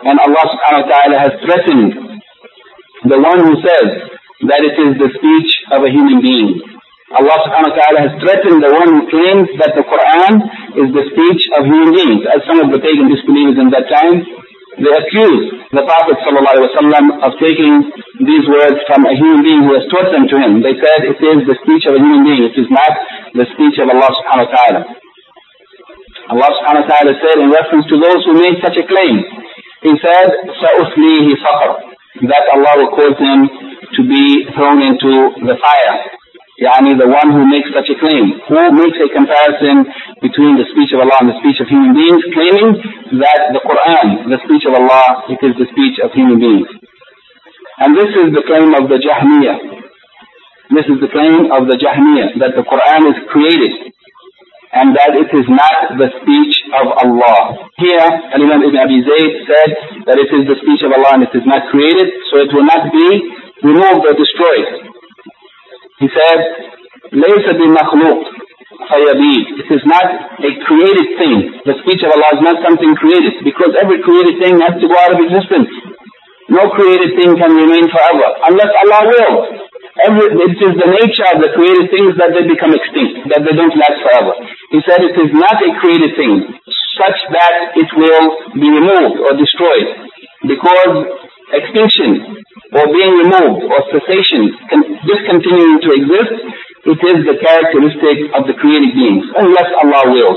And Allah subhanahu wa ta'ala has threatened the one who says that it is the speech of a human being. Allah subhanahu wa ta'ala has threatened the one who claims that the Quran is the speech of human beings. As some of the pagan disbelievers in that time, they accused the Prophet sallallahu alaihi wasallam of taking these words from a human being who has taught them to him. They said it is the speech of a human being, it is not the speech of Allah subhanahu wa ta'ala. Allah subhanahu wa ta'ala said in reference to those who made such a claim, He said, سَأُصْلِيهِ سَقَرَ, that Allah will cause him to be thrown into the fire. Yani the one who makes such a claim, who makes a comparison between the speech of Allah and the speech of human beings, claiming that the Quran, the speech of Allah, it is the speech of human beings. And this is the claim of the Jahmiyyah. This is the claim of the Jahmiyyah, that the Quran is created and that it is not the speech of Allah. Here, Imam Ibn Abi Zayd said that it is the speech of Allah and it is not created, so it will not be removed or destroyed. He said, لَيْسَ بِمَخْلُوقٍ فَيَبِيدٍ. It is not a created thing. The speech of Allah is not something created, because every created thing has to go out of existence. No created thing can remain forever, unless Allah wills. Every, it is the nature of the created things that they become extinct, that they don't last forever. He said it is not a created thing, such that it will be removed or destroyed, because extinction or being removed or cessation, discontinuing to exist, it is the characteristic of the created beings, unless Allah wills.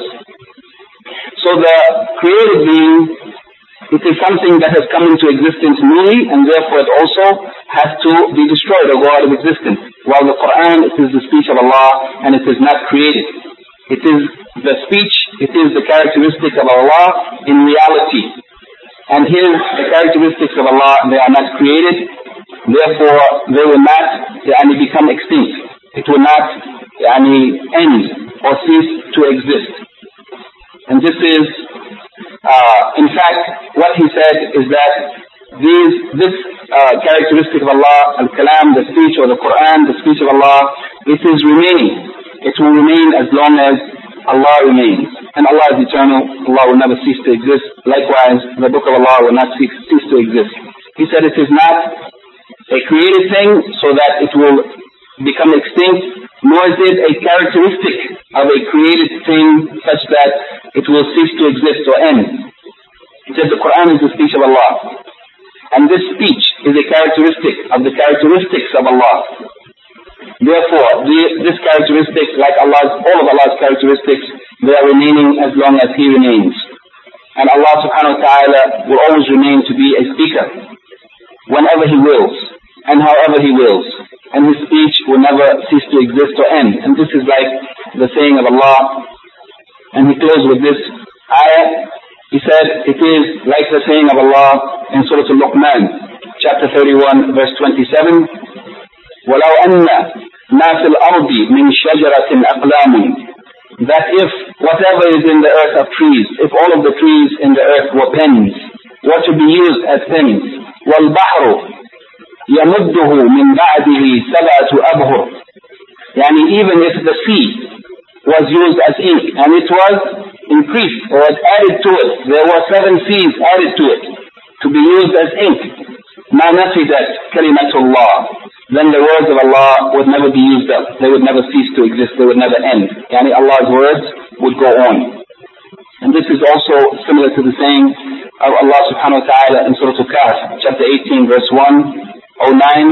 So the created being, it is something that has come into existence newly, and therefore it also has to be destroyed or go out of existence. While the Quran, it is the speech of Allah, and it is not created. It is the speech, it is the characteristic of Allah in reality. And here, the characteristics of Allah, they are not created, therefore they will not yani, become extinct. It will not yani, end or cease to exist. And this is, uh, in fact, what he said is that these, this uh, characteristic of Allah, al-Kalam, the speech or the Quran, the speech of Allah, it is remaining. It will remain as long as Allah remains. And Allah is eternal. Allah will never cease to exist. Likewise, the book of Allah will not cease, cease to exist. He said it is not a created thing so that it will become extinct, nor is it a characteristic of a created thing such that it will cease to exist or end. He said the Quran is the speech of Allah. And this speech is a characteristic of the characteristics of Allah. Therefore, the, this characteristic, like Allah's, all of Allah's characteristics, they are remaining as long as He remains. And Allah subhanahu wa ta'ala will always remain to be a speaker whenever He wills and however He wills. And His speech will never cease to exist or end. And this is like the saying of Allah. And He closed with this ayah. He said, it is like the saying of Allah in Surah Al-Luqman, chapter thirty-one, verse twenty-seven. وَلَوْ أَنَّ مَا فِي الْأَرْضِ مِنْ شَجَرَةٍ أَقْلَامٌ. That if whatever is in the earth of trees, if all of the trees in the earth were pens, were to be used as pens, وَالْبَحْرُ يَمُدُّهُ مِنْ بَعْدِهِ سَبْعَةُ أَبْهُرٍ. Yani even if the sea was used as ink, and it was increased or was added to it, there were seven seas added to it, to be used as ink, مَا نَفِدَتْ كَلِمَةُ اللَّهِ. Then the words of Allah would never be used up. They would never cease to exist. They would never end. Yani Allah's words would go on. And this is also similar to the saying of Allah subhanahu wa ta'ala in Surah Al-Kahf, chapter eighteen, verse one oh nine.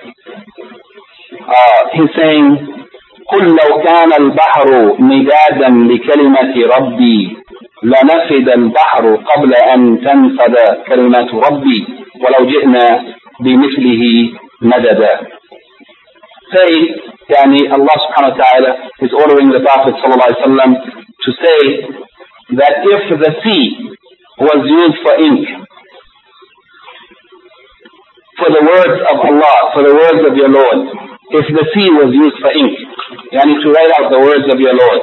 Uh, he's saying, قُلْ لَوْ كَانَ الْبَحْرُ مِدَادًا لِكَلِمَةِ رَبِّي لَنَفِدَ الْبَحْرُ قَبْلَ أَن تَنْفَدَ كَلِمَةُ رَبِّي وَلَوْ جِئْنَا بِمِثْلِهِ مَدَدًا. Say, yani Allah subhanahu wa ta'ala is ordering the Prophet sallallahu alaihi wasallam to say that if the sea was used for ink, for the words of Allah, for the words of your Lord, if the sea was used for ink, yani to write out the words of your Lord,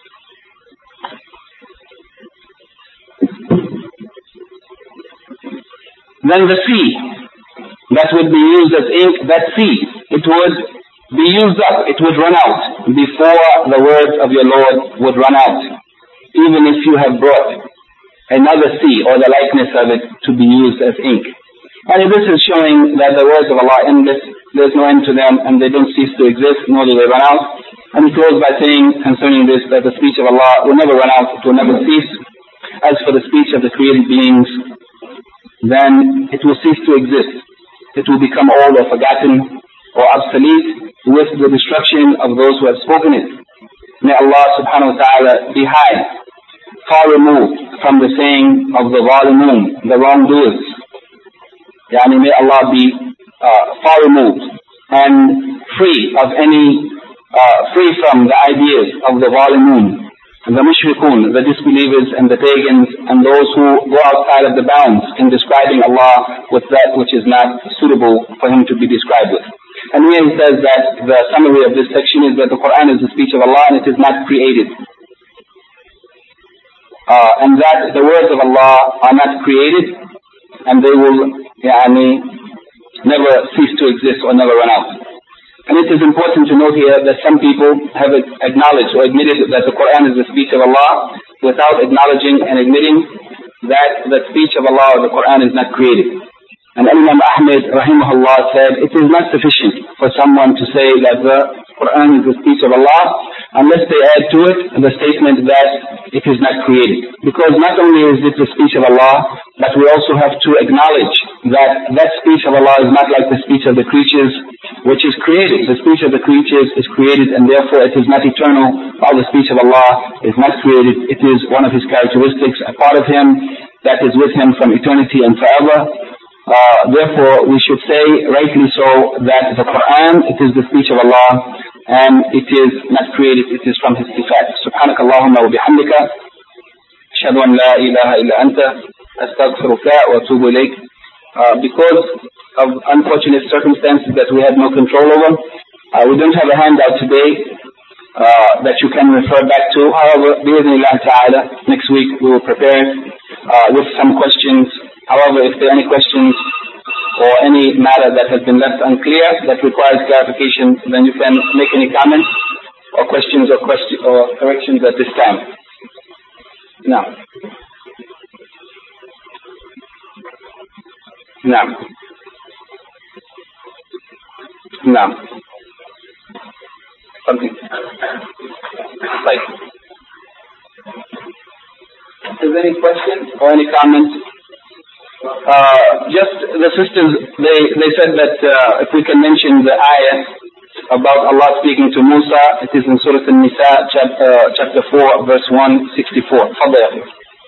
then the sea that would be used as ink, that sea, it would be used up, it would run out before the words of your Lord would run out. Even if you have brought another sea or the likeness of it to be used as ink. And this is showing that the words of Allah are endless, there's no end to them, and they don't cease to exist, nor do they run out. And he closed by saying concerning this that the speech of Allah will never run out, it will never cease. As for the speech of the created beings, then it will cease to exist. It will become old or forgotten or obsolete with the destruction of those who have spoken it. May Allah subhanahu wa ta'ala be high, far removed from the saying of the zalimun, the wrongdoers. Yani may Allah be uh, far removed and free of any, uh, free from the ideas of the zalimun, the mushrikun, the disbelievers and the pagans, and those who go outside of the bounds in describing Allah with that which is not suitable for Him to be described with. And here he says that the summary of this section is that the Quran is the speech of Allah and it is not created. Uh, and that the words of Allah are not created and they will yani, never cease to exist or never run out. And it is important to note here that some people have acknowledged or admitted that the Quran is the speech of Allah without acknowledging and admitting that the speech of Allah or the Quran is not created. And Imam Ahmed rahimahullah said, it is not sufficient for someone to say that the Quran is the speech of Allah unless they add to it the statement that it is not created. Because not only is it the speech of Allah, but we also have to acknowledge that that speech of Allah is not like the speech of the creatures, which is created. The speech of the creatures is created and therefore it is not eternal, while the speech of Allah is not created. It is one of His characteristics, a part of Him that is with Him from eternity and forever. Uh, therefore, we should say, rightly so, that the Quran, it is the speech of Allah, and it is not created, it is from His sifat. Subhanak Allahumma wa bihamdika, ashhadu an la ilaha illa anta, astaghfiruka wa atubu ilayk. Uh, because of unfortunate circumstances that we had no control over, uh, we don't have a handout today uh, that you can refer back to. However, bi'idhnillah ta'ala, next week we will prepare uh, with some questions. However, if there are any questions or any matter that has been left unclear that requires clarification, then you can make any comments or questions or, question, or corrections at this time. Now. Now. Now. Something. Right. Is there any question or any comment? Uh, just the sisters, they, they said that uh, if we can mention the ayah about Allah speaking to Musa, it is in Surah An-Nisa, chap, uh, chapter four, verse one sixty-four. Fadal.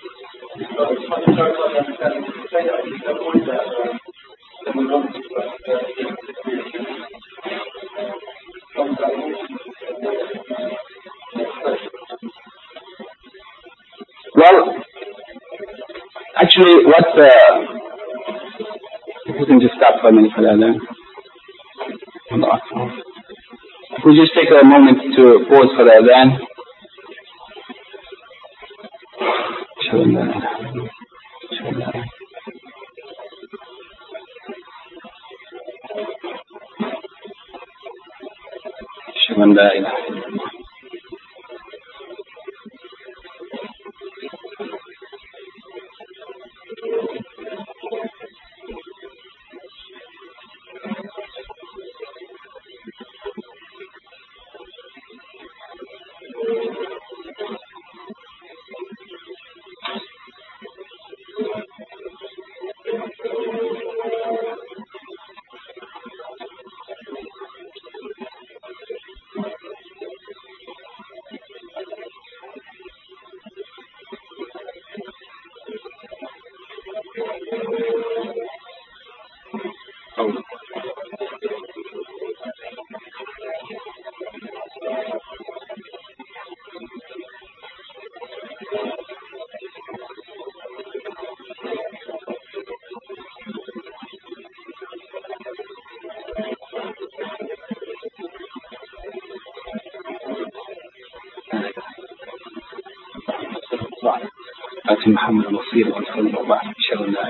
Well, actually, what uh, if we can just stop for a minute for that then. If we just take a moment to pause for that then. آتي محمد الوصير والفضل وبعد شر الله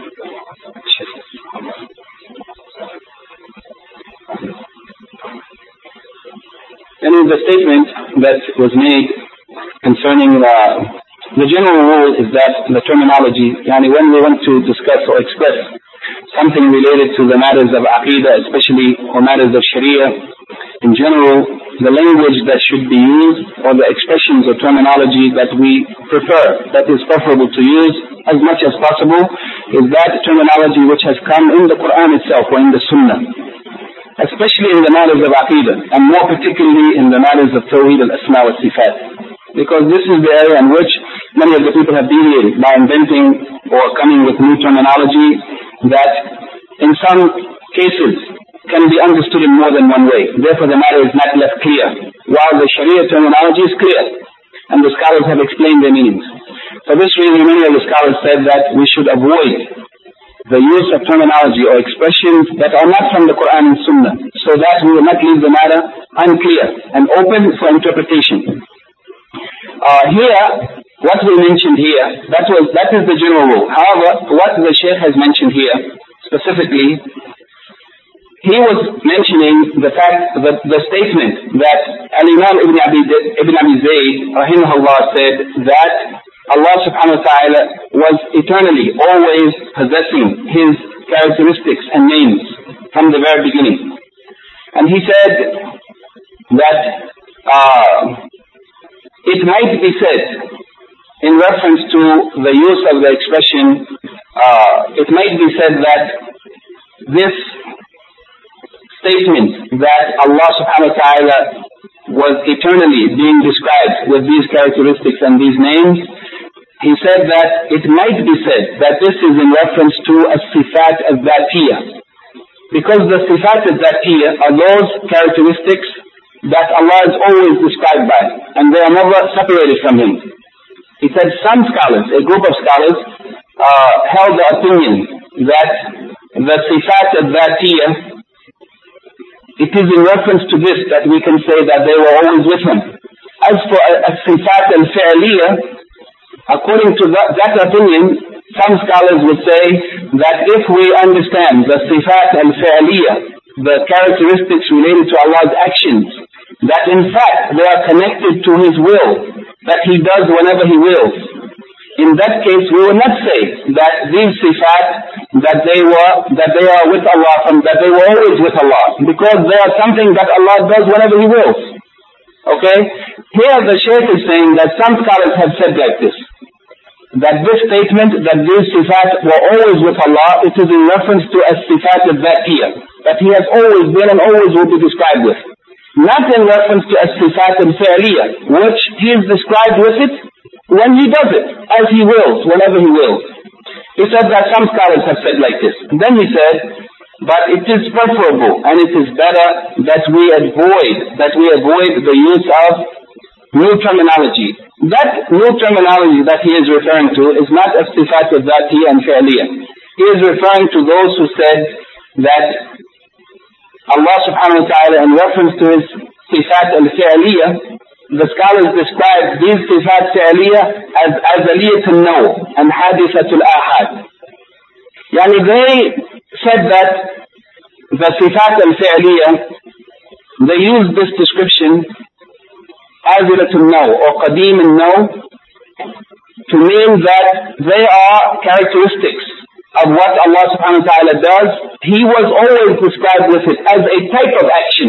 And in the statement that was made concerning uh, the general rule is that the terminology, yani when we want to discuss or express something related to the matters of Aqidah, especially or matters of Sharia, in general, the language that should be used or the expressions or terminology that we prefer, that is preferable to use as much as possible, is that terminology which has come in the Quran itself or in the Sunnah, especially in the matters of Aqidah, and more particularly in the matters of Tawheed al-Asma wa Sifat. Because this is the area in which many of the people have deviated by inventing or coming with new terminology that in some cases can be understood in more than one way. Therefore the matter is not left clear, while the Sharia terminology is clear, and the scholars have explained their meanings. For this reason, many of the scholars said that we should avoid the use of terminology or expressions that are not from the Quran and Sunnah, so that we will not leave the matter unclear and open for interpretation. Uh, here, what we mentioned here, that was that is the general rule. However, what the Shaykh has mentioned here, specifically, he was mentioning the fact that the statement that Al-Imam Ibn Abi, Ibn Abi Zayd, rahimahullah, said that Allah subhanahu wa ta'ala was eternally, always possessing His characteristics and names from the very beginning. And he said that uh, it might be said, in reference to the use of the expression, uh, it might be said that this statement that Allah subhanahu wa ta'ala was eternally being described with these characteristics and these names, he said that it might be said that this is in reference to a sifat al-dhatiyah. Because the sifat al-dhatiyah are those characteristics that Allah is always described by, and they are never separated from Him. He said some scholars, a group of scholars, uh, held the opinion that the sifat al-dhatiyah, it is in reference to this that we can say that they were always with Him. As for a sifat al-fi'liyah, according to that, that opinion, some scholars would say that if we understand the sifat al-fi'liyah, the characteristics related to Allah's actions, that in fact they are connected to His will, that He does whenever He wills, in that case we will not say that these sifat, that they were, that they are with Allah, from, that they were always with Allah, because they are something that Allah does whenever He wills. Okay? Here the Shaykh is saying that some scholars have said like this, that this statement, that these sifat were always with Allah, it is in reference to as sifat al-dhatiyah, that He has always been and always will be described with. Not in reference to as sifat al-fi'liyah, which He is described with it when He does it, as He wills, whenever He wills. He said that some scholars have said like this. And then he said, but it is preferable and it is better that we avoid, that we avoid the use of new terminology. That new terminology that he is referring to is not as sifat al-dhatiyah and fi'liyah. He is referring to those who said that Allah subhanahu wa ta'ala, in reference to His sifat al-fi'liyah, the scholars describe these sifat fi'liyah as azaliyat al-naw and hadithat al-ahad. Yani they said that the sifat al-fi'liyah, they use this description azilat al-naw or qadim al-naw to mean that they are characteristics of what Allah subhanahu wa ta'ala does. He was always described with it as a type of action.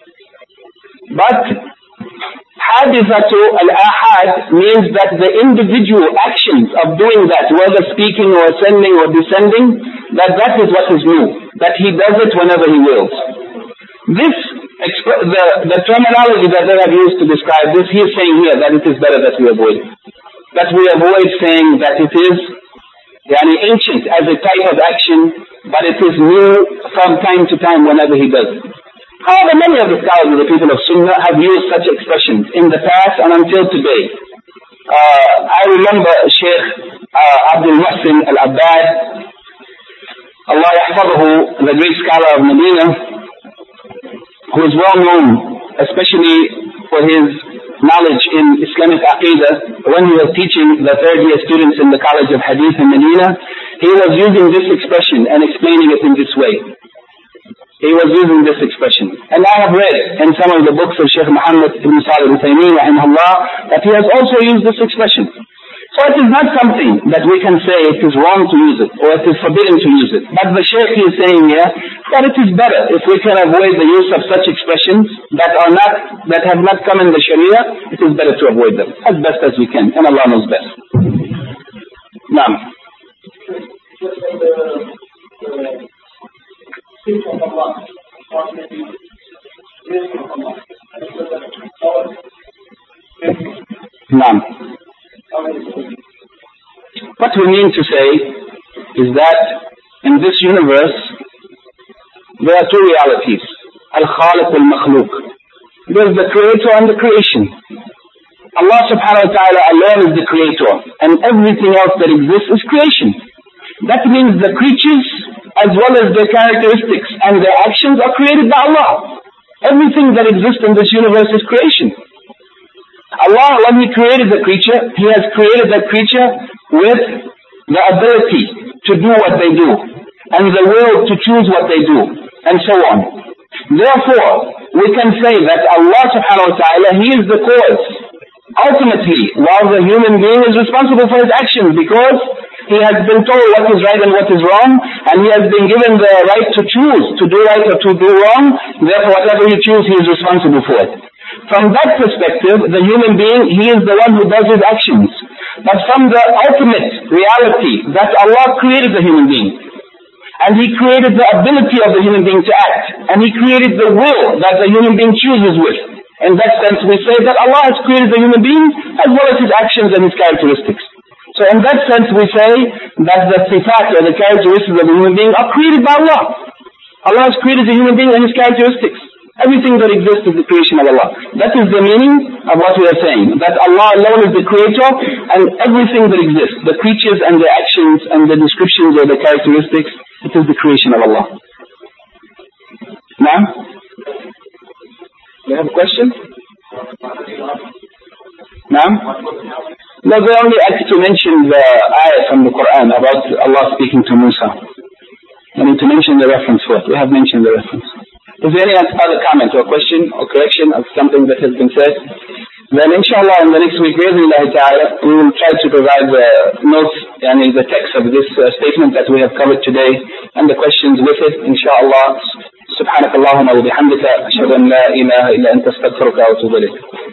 But hadithatu al-ahad means that the individual actions of doing that, whether speaking or ascending or descending, that that is what is new, that He does it whenever He wills. This, the, the terminology that they have used to describe this, he is saying here that it is better that we avoid. That we avoid saying that it is yani ancient as a type of action, but it is new from time to time whenever He does. However, many of the scholars of the people of Sunnah have used such expressions in the past and until today. Uh, I remember Sheikh uh, Abdul Muhsin Al-Abbad, Allah yahfadhu, the great scholar of Medina, who is well known, especially for his knowledge in Islamic Aqidah. When he was teaching the third year students in the College of Hadith in Medina, he was using this expression and explaining it in this way. He was using this expression. And I have read in some of the books of Sheikh Muhammad ibn Salih al-Uthaymeen rahimahullah that he has also used this expression. So it is not something that we can say it is wrong to use it, or it is forbidden to use it. But the Shaykh is saying here that it is better if we can avoid the use of such expressions that are not, that have not come in the Sharia. It is better to avoid them as best as we can, and Allah knows best. Naam. Naam. What we mean to say is that in this universe there are two realities, Al-Khaliq wal-Makhluq. There is the creator and the creation. Allah subhanahu wa ta'ala alone is the creator, and everything else that exists is creation. That means the creatures as well as their characteristics and their actions are created by Allah. Everything that exists in this universe is creation. Allah, when He created the creature, He has created that creature with the ability to do what they do, and the will to choose what they do, and so on. Therefore, we can say that Allah subhanahu wa ta'ala, He is the cause, ultimately, while the human being is responsible for his actions, because he has been told what is right and what is wrong, and he has been given the right to choose, to do right or to do wrong. Therefore, whatever he chooses, he is responsible for it. From that perspective, the human being, he is the one who does his actions. But from the ultimate reality that Allah created the human being, and He created the ability of the human being to act, and He created the will that the human being chooses with. In that sense, we say that Allah has created the human being as well as his actions and his characteristics. So in that sense, we say that the sifat or the characteristics of the human being are created by Allah. Allah has created the human being and his characteristics. Everything that exists is the creation of Allah. That is the meaning of what we are saying. That Allah alone is the creator, and everything that exists, the creatures and their actions and the descriptions or the characteristics, it is the creation of Allah. Now, you have a question? Now? No, they only asked to mention the ayah from the Quran about Allah speaking to Musa. I need to mention the reference for it. We have mentioned the reference. Is there any other comment or question or correction of something that has been said? Then inshallah in the next week, we will try to provide the notes and the text of this uh, statement that we have covered today and the questions with it, inshallah. سبحانك اللهم وبحمدك أشهد أن لا إله إلا أنت أستغفرك وأتوب إليك.